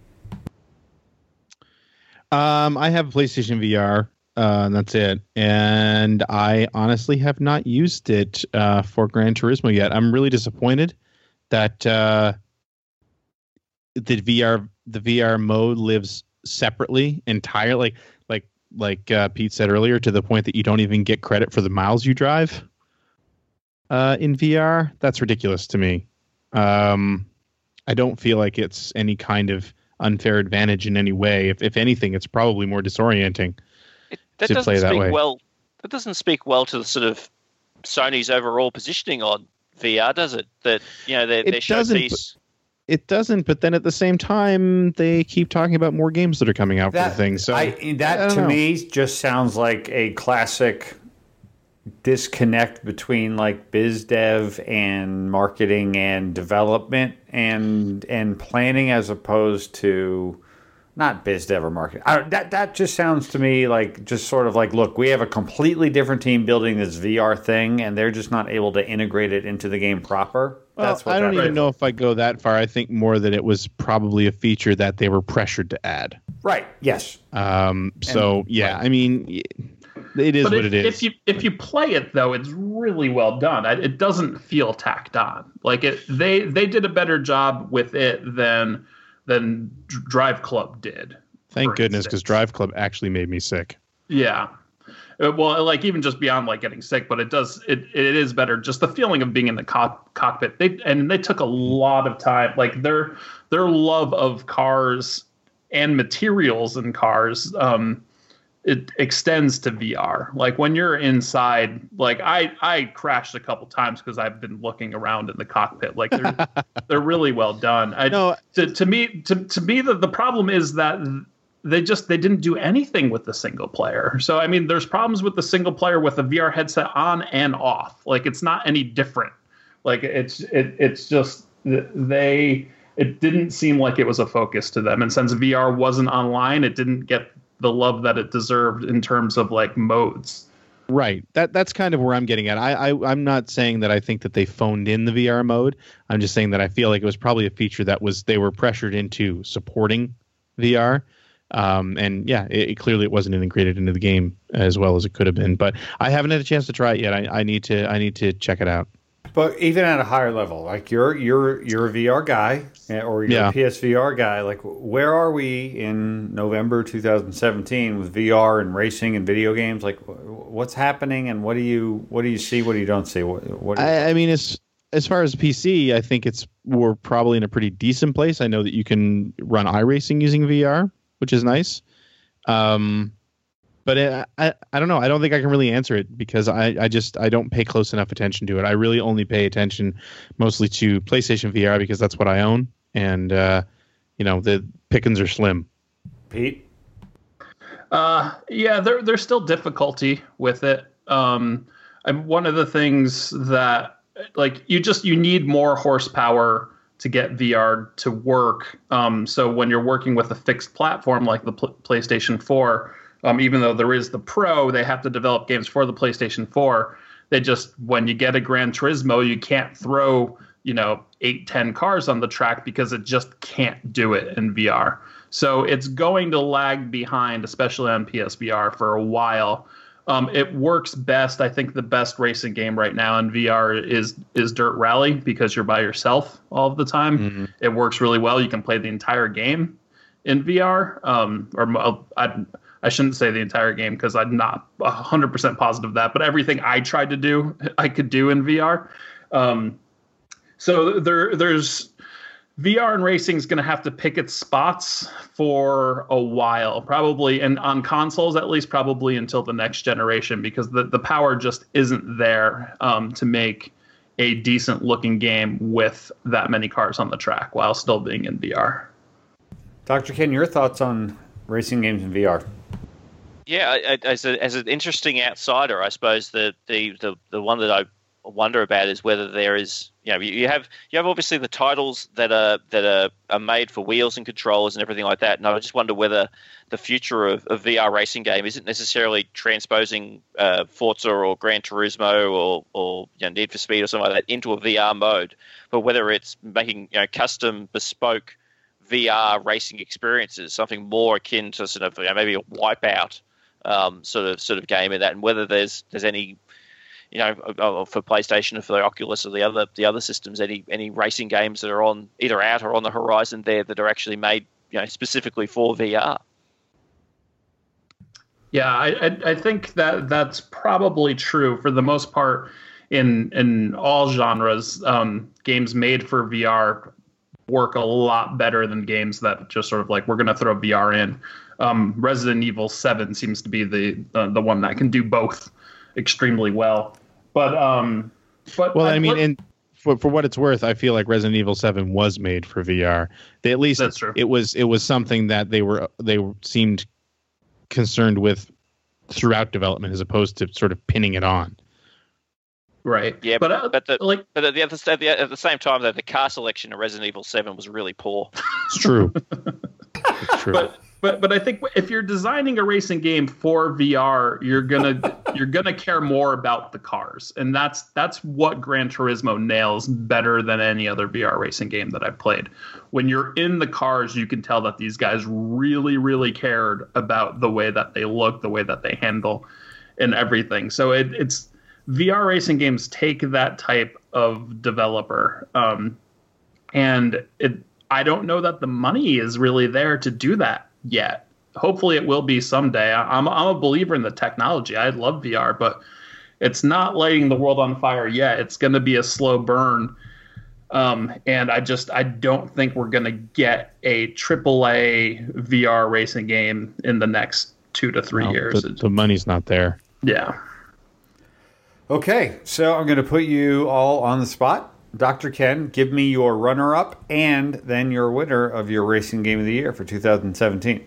Um, I have PlayStation V R, uh, and that's it. And I honestly have not used it uh, for Gran Turismo yet. I'm really disappointed that uh, the V R the V R mode lives separately entirely, like like uh, Pete said earlier, to the point that you don't even get credit for the miles you drive uh, in V R. That's ridiculous to me. Um, I don't feel like it's any kind of unfair advantage in any way. If if anything, it's probably more disorienting
it, that
to
doesn't
play that
speak
way.
Well, that doesn't speak well to the sort of Sony's overall positioning on V R, does it? That you know their,
It
their
doesn't,
showpiece.
It doesn't, but then at the same time, they keep talking about more games that are coming out for
That
the thing. So
I,
I
that
don't
to
know.
me just sounds like a classic disconnect between like biz dev and marketing and development and and planning as opposed to not biz dev or marketing. I, that that just sounds to me like just sort of like, look, we have a completely different team building this V R thing, and they're just not able to integrate it into the game proper.
Well,
That's what
I don't
that
even know if I go that far. I think more that it was probably a feature that they were pressured to add.
Right. Yes.
Um, so
And-
yeah,
right.
I mean, it is
But
what
if,
it is.
if you if you play it though, it's really well done. I- It doesn't feel tacked on. Like it, they they did a better job with it than than D- Drive Club did.
Thank
for
goodness, because
instance.
Drive Club actually made me sick.
Yeah. Uh, Well, like even just beyond like getting sick, but it does it it is better. Just the feeling of being in the cock, cockpit. They and they took a lot of time. Like their their love of cars and materials in cars. Um, it extends to V R. Like when you're inside, like I I crashed a couple times because I've been looking around in the cockpit. Like they're they're really well done. I,
No.
to to me to to me the the problem is that they just they didn't do anything with the single player. So I mean, there's problems with the single player with the V R headset on and off. Like it's not any different. Like it's it it's just they it didn't seem like it was a focus to them. And since V R wasn't online, it didn't get the love that it deserved in terms of like modes.
Right. That that's kind of where I'm getting at. I, I I'm not saying that I think that they phoned in the V R mode. I'm just saying that I feel like it was probably a feature that was they were pressured into supporting V R. Um, and yeah, it, it clearly it wasn't integrated into the game as well as it could have been. But I haven't had a chance to try it yet. I, I need to I need to check it out.
But even at a higher level, like you're you're you're a V R guy or you're
Yeah.
a P S V R guy. Like where are we in November two thousand seventeen with V R and racing and video games? Like wh- what's happening and what do you what do you see? What do you don't see? What, what do you-
I, I mean, as as far as P C, I think it's we're probably in a pretty decent place. I know that you can run iRacing using V R, which is nice. Um, but it, I I don't know. I don't think I can really answer it because I, I just I don't pay close enough attention to it. I really only pay attention mostly to PlayStation V R because that's what I own, and uh, you know the pickings are slim.
Pete?
Uh, yeah, there, there's still difficulty with it. Um, and one of the things that like you just you need more horsepower to get V R to work. Um, so when you're working with a fixed platform like the Pl- PlayStation four, um, even though there is the Pro, they have to develop games for the PlayStation four. They just when you get a Gran Turismo, you can't throw you know eight, ten cars on the track because it just can't do it in V R. So it's going to lag behind, especially on P S V R, for a while. Um, it works best. I think the best racing game right now in V R is is Dirt Rally because you're by yourself all of the time.
Mm-hmm.
It works really well. You can play the entire game in V R. Um, or uh, I, I shouldn't say the entire game because I'm not one hundred percent positive of that. But everything I tried to do, I could do in V R. Um, so there, there's V R and racing is going to have to pick its spots for a while, probably, and on consoles at least, probably until the next generation, because the, the power just isn't there um, to make a decent looking game with that many cars on the track while still being in V R.
Doctor Ken, your thoughts on racing games in V R?
Yeah, I- I- as a, as an interesting outsider, I suppose the, the, the, the one that I wonder about is whether there is, you know, you you have you have obviously the titles that are that are, are made for wheels and controllers and everything like that, and I just wonder whether the future of a V R racing game isn't necessarily transposing uh, Forza or Gran Turismo or or you know, Need for Speed or something like that into a V R mode, but whether it's making you know custom bespoke V R racing experiences, something more akin to sort of you know, maybe a Wipeout um, sort of sort of game in that, and whether there's there's any you know, for PlayStation or for the Oculus or the other the other systems, any any racing games that are on either out or on the horizon there that are actually made, you know, specifically for V R.
Yeah, I, I I think that that's probably true for the most part in in all genres. Um, games made for V R work a lot better than games that just sort of like we're going to throw V R in. Um, Resident Evil seven seems to be the uh, the one that can do both extremely well. But um, but
Well, I,
I
mean,
look-
and for for what it's worth, I feel like Resident Evil seven was made for V R. They at least
That's true.
it was it was something that they were they seemed concerned with throughout development, as opposed to sort of pinning it on.
right,
Yeah,
but,
but,
uh,
but, the,
like
but at, the other, at, the, at the same time, though, the car selection of Resident Evil seven was really poor.
It's true. It's true.
But but but I think if you're designing a racing game for V R, you're gonna you're gonna care more about the cars, and that's that's what Gran Turismo nails better than any other V R racing game that I've played. When you're in the cars, you can tell that these guys really really cared about the way that they look, the way that they handle, and everything. So it, it's V R racing games take that type of developer, um, and it. I don't know that the money is really there to do that yet. Hopefully it will be someday. I'm, I'm a believer in the technology. I love V R, but it's not lighting the world on fire yet. It's going to be a slow burn. Um, and I just, I don't think we're going to get a triple A V R racing game in the next two to three
No,
years.
the, the money's not there.
Yeah.
Okay, so I'm going to put you all on the spot. Doctor Ken, give me your runner-up and then your winner of your Racing Game of the Year for two thousand seventeen.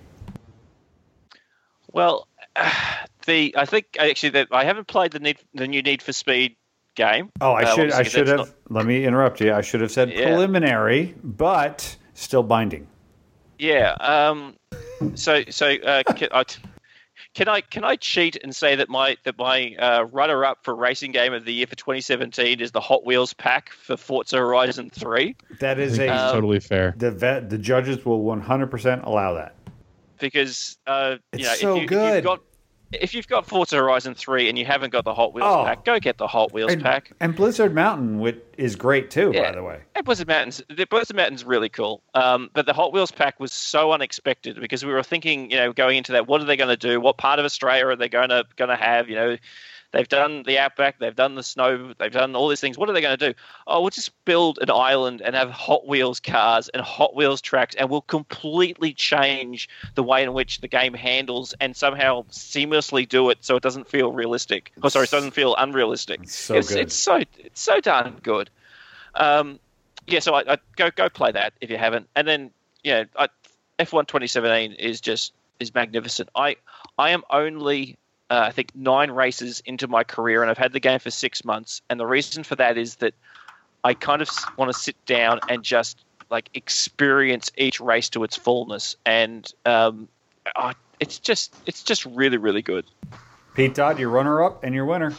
Well, the I think actually that I haven't played the need, the new Need for Speed game.
Oh, I
Uh,
should I
obviously
should have.
that's
Let me interrupt you. I should have said
Yeah.
preliminary, but still binding.
Yeah. Um. So so uh, can, I, can I can I cheat and say that my that my uh, runner up for Racing Game of the Year for twenty seventeen is the Hot Wheels pack for Forza Horizon three?
That
I
is
think
a
it's totally fair.
the vet. The judges will one hundred percent allow that.
Because uh, you
It's
know,
so
if, you, if
good.
you've got if you've got Forza Horizon three and you haven't got the Hot Wheels
Oh.
pack, go get the Hot Wheels
And,
pack.
and Blizzard Mountain wi- is great too,
Yeah.
by the way.
And Blizzard Mountains, the Blizzard Mountain's really cool. Um, but the Hot Wheels pack was so unexpected because we were thinking, you know, going into that, what are they going to do? What part of Australia are they going to going to have? You know, they've done the outback, they've done the snow, they've done all these things. What are they going to do? Oh, we'll just build an island and have Hot Wheels cars and Hot Wheels tracks, and we'll completely change the way in which the game handles and somehow seamlessly do it so it doesn't feel realistic. Oh, sorry, it doesn't feel unrealistic.
It's so
it's,
good.
it's so it's so darn good. Um, yeah, so I, I go go play that if you haven't, and then yeah, I, F one twenty seventeen is just is magnificent. I I am only uh, I think nine races into my career, and I've had the game for six months, and the reason for that is that I kind of want to sit down and just like experience each race to its fullness, and um, oh, it's just it's just really really good.
Pete Dodd, your runner-up and your winner.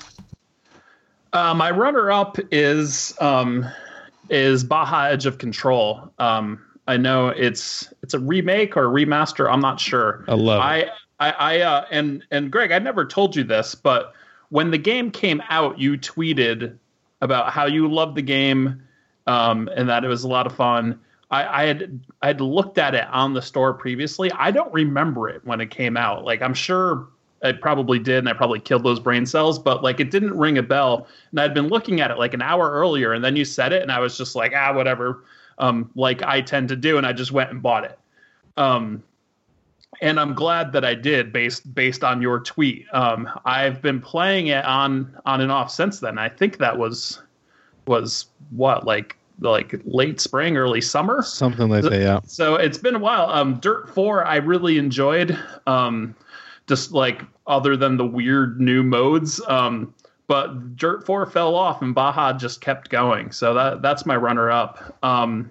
Uh, my runner-up is um, is Baja Edge of Control. Um, I know it's it's a remake or a remaster. I'm not sure.
I love it.
I I, I uh, and and Greg, I never told you this, but when the game came out, you tweeted about how you loved the game um, and that it was a lot of fun. I, I had I had looked at it on the store previously. I don't remember it when it came out. Like I'm sure I probably did, and I probably killed those brain cells, but like it didn't ring a bell. And I'd been looking at it like an hour earlier, and then you said it, and I was just like, ah, whatever. Um, like I tend to do, and I just went and bought it. Um, and I'm glad that I did, based based on your tweet. Um, I've been playing it on on and off since then. I think that was was what like like late spring, early summer.
Something like that, yeah.
So it's been a while. Um, Dirt four, I really enjoyed. Um, just like other than the weird new modes. Um, but Dirt four fell off and Baja just kept going. So that that's my runner up. Um,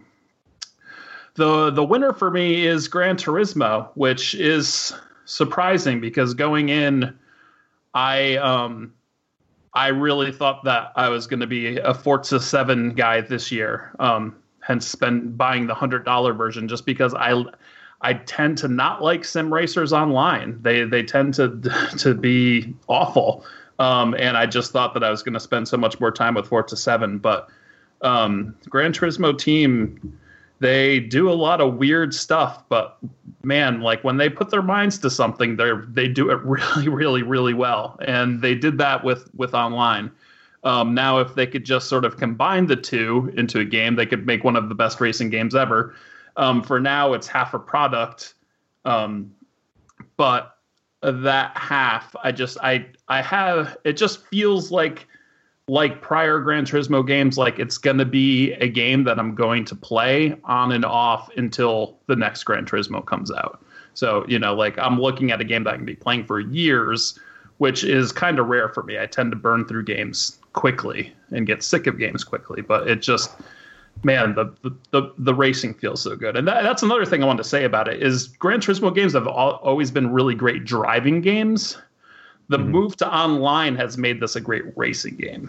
the the winner for me is Gran Turismo, which is surprising because going in, I um, I really thought that I was going to be a Forza seven guy this year. Um, hence, been buying the hundred dollar version just because I. I tend to not like sim racers online. They they tend to to be awful, um, and I just thought that I was going to spend so much more time with Forza seven. But um, Gran Turismo team, they do a lot of weird stuff. But man, like when they put their minds to something, they they do it really really really well. And they did that with with online. Um, now, if they could just sort of combine the two into a game, they could make one of the best racing games ever. Um, for now, it's half a product, um, but that half, I just, I, I have, it just feels like like prior Gran Turismo games, like it's going to be a game that I'm going to play on and off until the next Gran Turismo comes out. So, you know, like I'm looking at a game that I can be playing for years, which is kind of rare for me. I tend to burn through games quickly and get sick of games quickly, but it just, man, the the, the, the racing feels so good. And that, that's another thing I wanted to say about it is Gran Turismo games have all, always been really great driving games. The mm-hmm. move to online has made this a great racing game.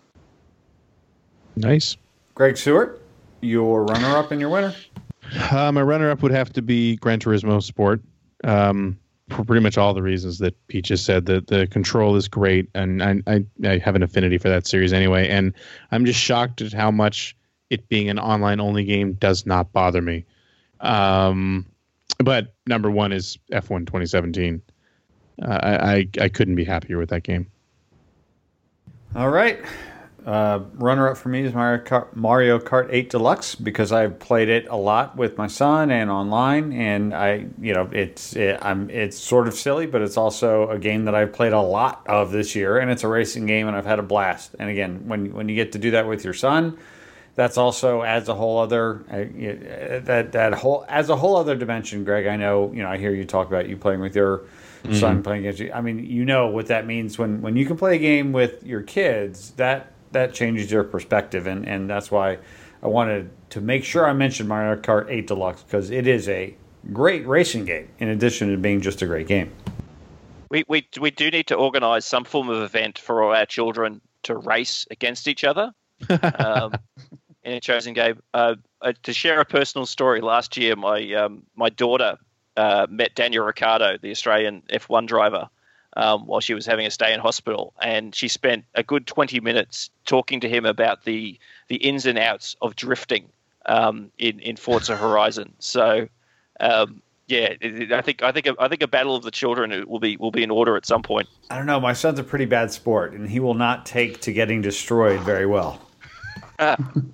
Nice.
Greg Seward, your runner-up and your winner?
Uh, my runner-up would have to be Gran Turismo Sport. Um, for pretty much all the reasons that Pete just said. The the control is great, and I, I, I have an affinity for that series anyway. And I'm just shocked at how much it being an online-only game does not bother me. Um, but number one is F one twenty seventeen. Uh, I, I I couldn't be happier with that game.
All right. Uh, runner-up for me is Mario Kart, Mario Kart eight Deluxe because I've played it a lot with my son and online, and I, you know, it's it, I'm it's sort of silly, but it's also a game that I've played a lot of this year, and it's a racing game, and I've had a blast. And again, when when you get to do that with your son, that's also adds a whole other uh, that that whole as a whole other dimension. Greg, I know, you know, I hear you talk about you playing with your mm-hmm. son playing against you. I mean, you know what that means when when you can play a game with your kids. That that changes your perspective, and, and that's why I wanted to make sure I mentioned Mario Kart eight Deluxe, because it is a great racing game in addition to being just a great game.
We we we do need to organise some form of event for all our children to race against each other um, in a chosen game. Uh, uh, to share a personal story, last year my um, my daughter uh, met Daniel Ricciardo, the Australian F one driver, Um, while she was having a stay in hospital, and she spent a good twenty minutes talking to him about the the ins and outs of drifting um, in in Forza Horizon. So, um, yeah, it, I think I think I think a battle of the children will be will be in order at some point.
I don't know. My son's a pretty bad sport, and he will not take to getting destroyed very well.
uh,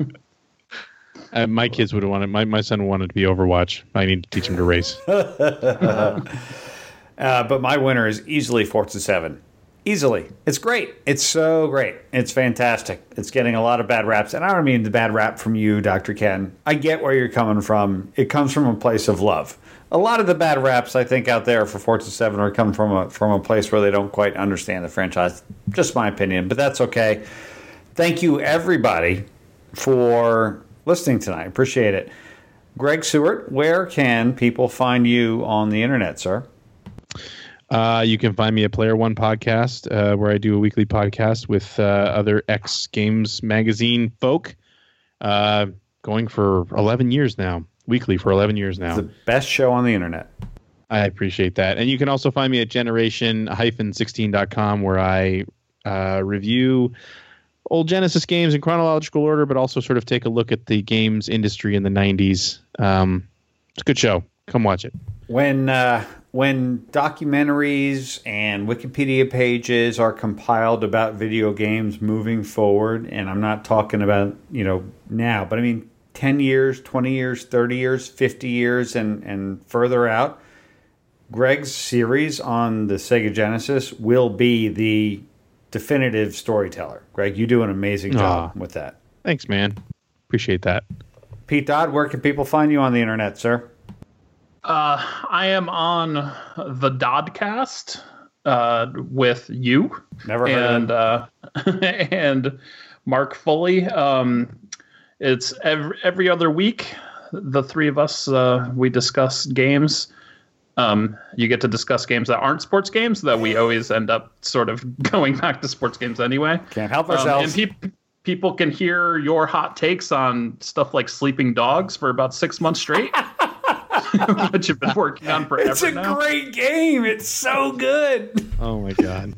my kids would have wanted. My my son wanted to be Overwatch. I need to teach him to race.
Uh, but my winner is easily Forza seven. Easily. It's great. It's so great. It's fantastic. It's getting a lot of bad raps. And I don't mean the bad rap from you, Doctor Ken. I get where you're coming from. It comes from a place of love. A lot of the bad raps, I think, out there for Forza seven are come from a, from a place where they don't quite understand the franchise. Just my opinion, but that's okay. Thank you, everybody, for listening tonight. Appreciate it. Greg Seward, where can people find you on the internet, sir?
Uh, you can find me at Player One Podcast, uh, where I do a weekly podcast with uh, other X Games magazine folk, uh, going for eleven years now, weekly for eleven years now.
It's the best show on the internet.
I appreciate that. And you can also find me at generation sixteen dot com, where I uh, review old Genesis games in chronological order, but also sort of take a look at the games industry in the nineties. Um, it's a good show. Come watch it.
When uh, when documentaries and Wikipedia pages are compiled about video games moving forward, and I'm not talking about, you know, now, but I mean ten years, twenty years, thirty years, fifty years, and, and further out, Greg's series on the Sega Genesis will be the definitive storyteller. Greg, you do an amazing job
Aww.
with that.
Thanks, man. Appreciate that.
Pete Dodd, where can people find you on the internet, sir?
Uh, I am on the Doddcast uh, with you.
Never heard
and,
of
uh, and Mark Foley. Um, it's every, every other week. The three of us, uh, we discuss games. Um, you get to discuss games that aren't sports games, that we always end up sort of going back to sports games anyway.
Can't help ourselves.
Um, and pe- people can hear your hot takes on stuff like Sleeping Dogs for about six months straight. Which you've been working on forever.
It's a
now.
great game. It's so good.
Oh my god.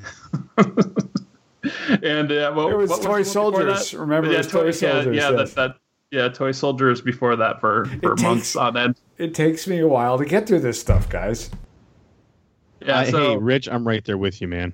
and uh, what,
it was
what
Toy
was
Soldiers. Remember,
yeah,
it was Toy, Toy Soldiers.
Yeah, yeah,
yes.
that, that, yeah, Toy Soldiers before that for, for
takes,
months on end.
It takes me a while to get through this stuff, guys.
Yeah.
Uh,
So,
hey, Rich, I'm right there with you, man.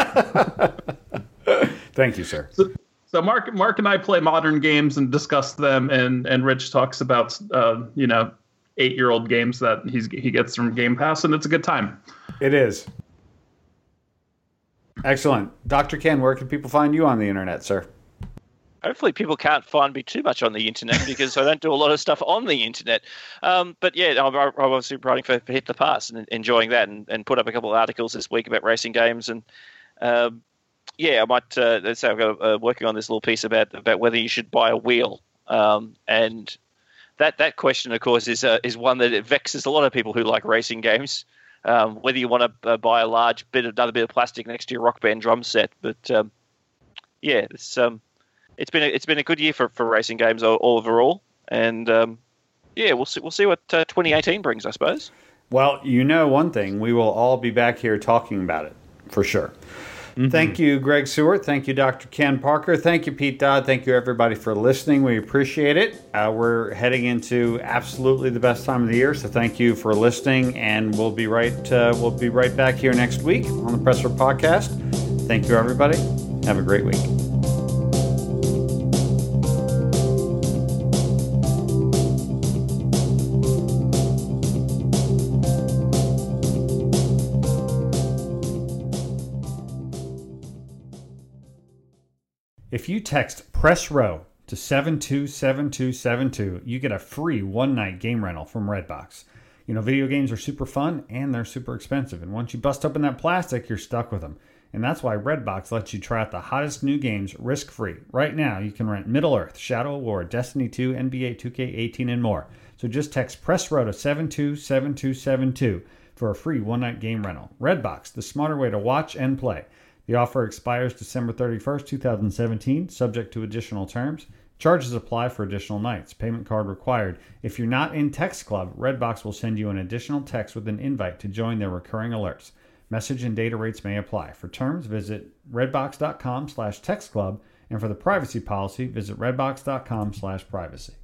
Thank you, sir.
So, so Mark, Mark and I play modern games and discuss them, and and Rich talks about uh, you know. eight-year-old games that he's he gets from Game Pass, and it's a good time.
It is. Excellent. Doctor Ken, where can people find you on the internet, sir?
hopefully people can't find me too much on the internet because I don't do a lot of stuff on the internet. Um, but yeah, I'm, I'm obviously writing for, for Hit the Pass and enjoying that, and, and put up a couple of articles this week about racing games. And um, yeah, I might uh, let's say I'm uh, working on this little piece about about whether you should buy a wheel. Um, and that that question, of course, is uh, is one that it vexes a lot of people who like racing games. Um, whether you want to uh, buy a large bit, another bit of plastic next to your Rock Band drum set, but um, yeah, it's um, it's been a, it's been a good year for, for racing games all, all overall, and um, yeah, we'll see we'll see what uh, twenty eighteen brings, I suppose.
Well, you know one thing, we will all be back here talking about it for sure. Mm-hmm. Thank you, Greg Seward. Thank you, Doctor Ken Parker. Thank you, Pete Dodd. Thank you, everybody, for listening. We appreciate it. Uh, we're heading into absolutely the best time of the year, so thank you for listening. And we'll be right uh, we'll be right back here next week on the Press Row Podcast. Thank you, everybody. Have a great week.
If you text Press Row to seven two seven two seven two, you get a free one-night game rental from Redbox. You know, video games are super fun and they're super expensive. And once you bust open that plastic, you're stuck with them. And that's why Redbox lets you try out the hottest new games risk-free. Right now, you can rent Middle-earth, Shadow of War, Destiny two, N B A two K eighteen, and more. So just text Press Row to seven two seven two seven two for a free one-night game rental. Redbox, the smarter way to watch and play. The offer expires December thirty-first, twenty seventeen, subject to additional terms. Charges apply for additional nights. Payment card required. If you're not in Text Club, Redbox will send you an additional text with an invite to join their recurring alerts. Message and data rates may apply. For terms, visit redbox.com slash textclub, and for the privacy policy, visit redbox.com slash privacy.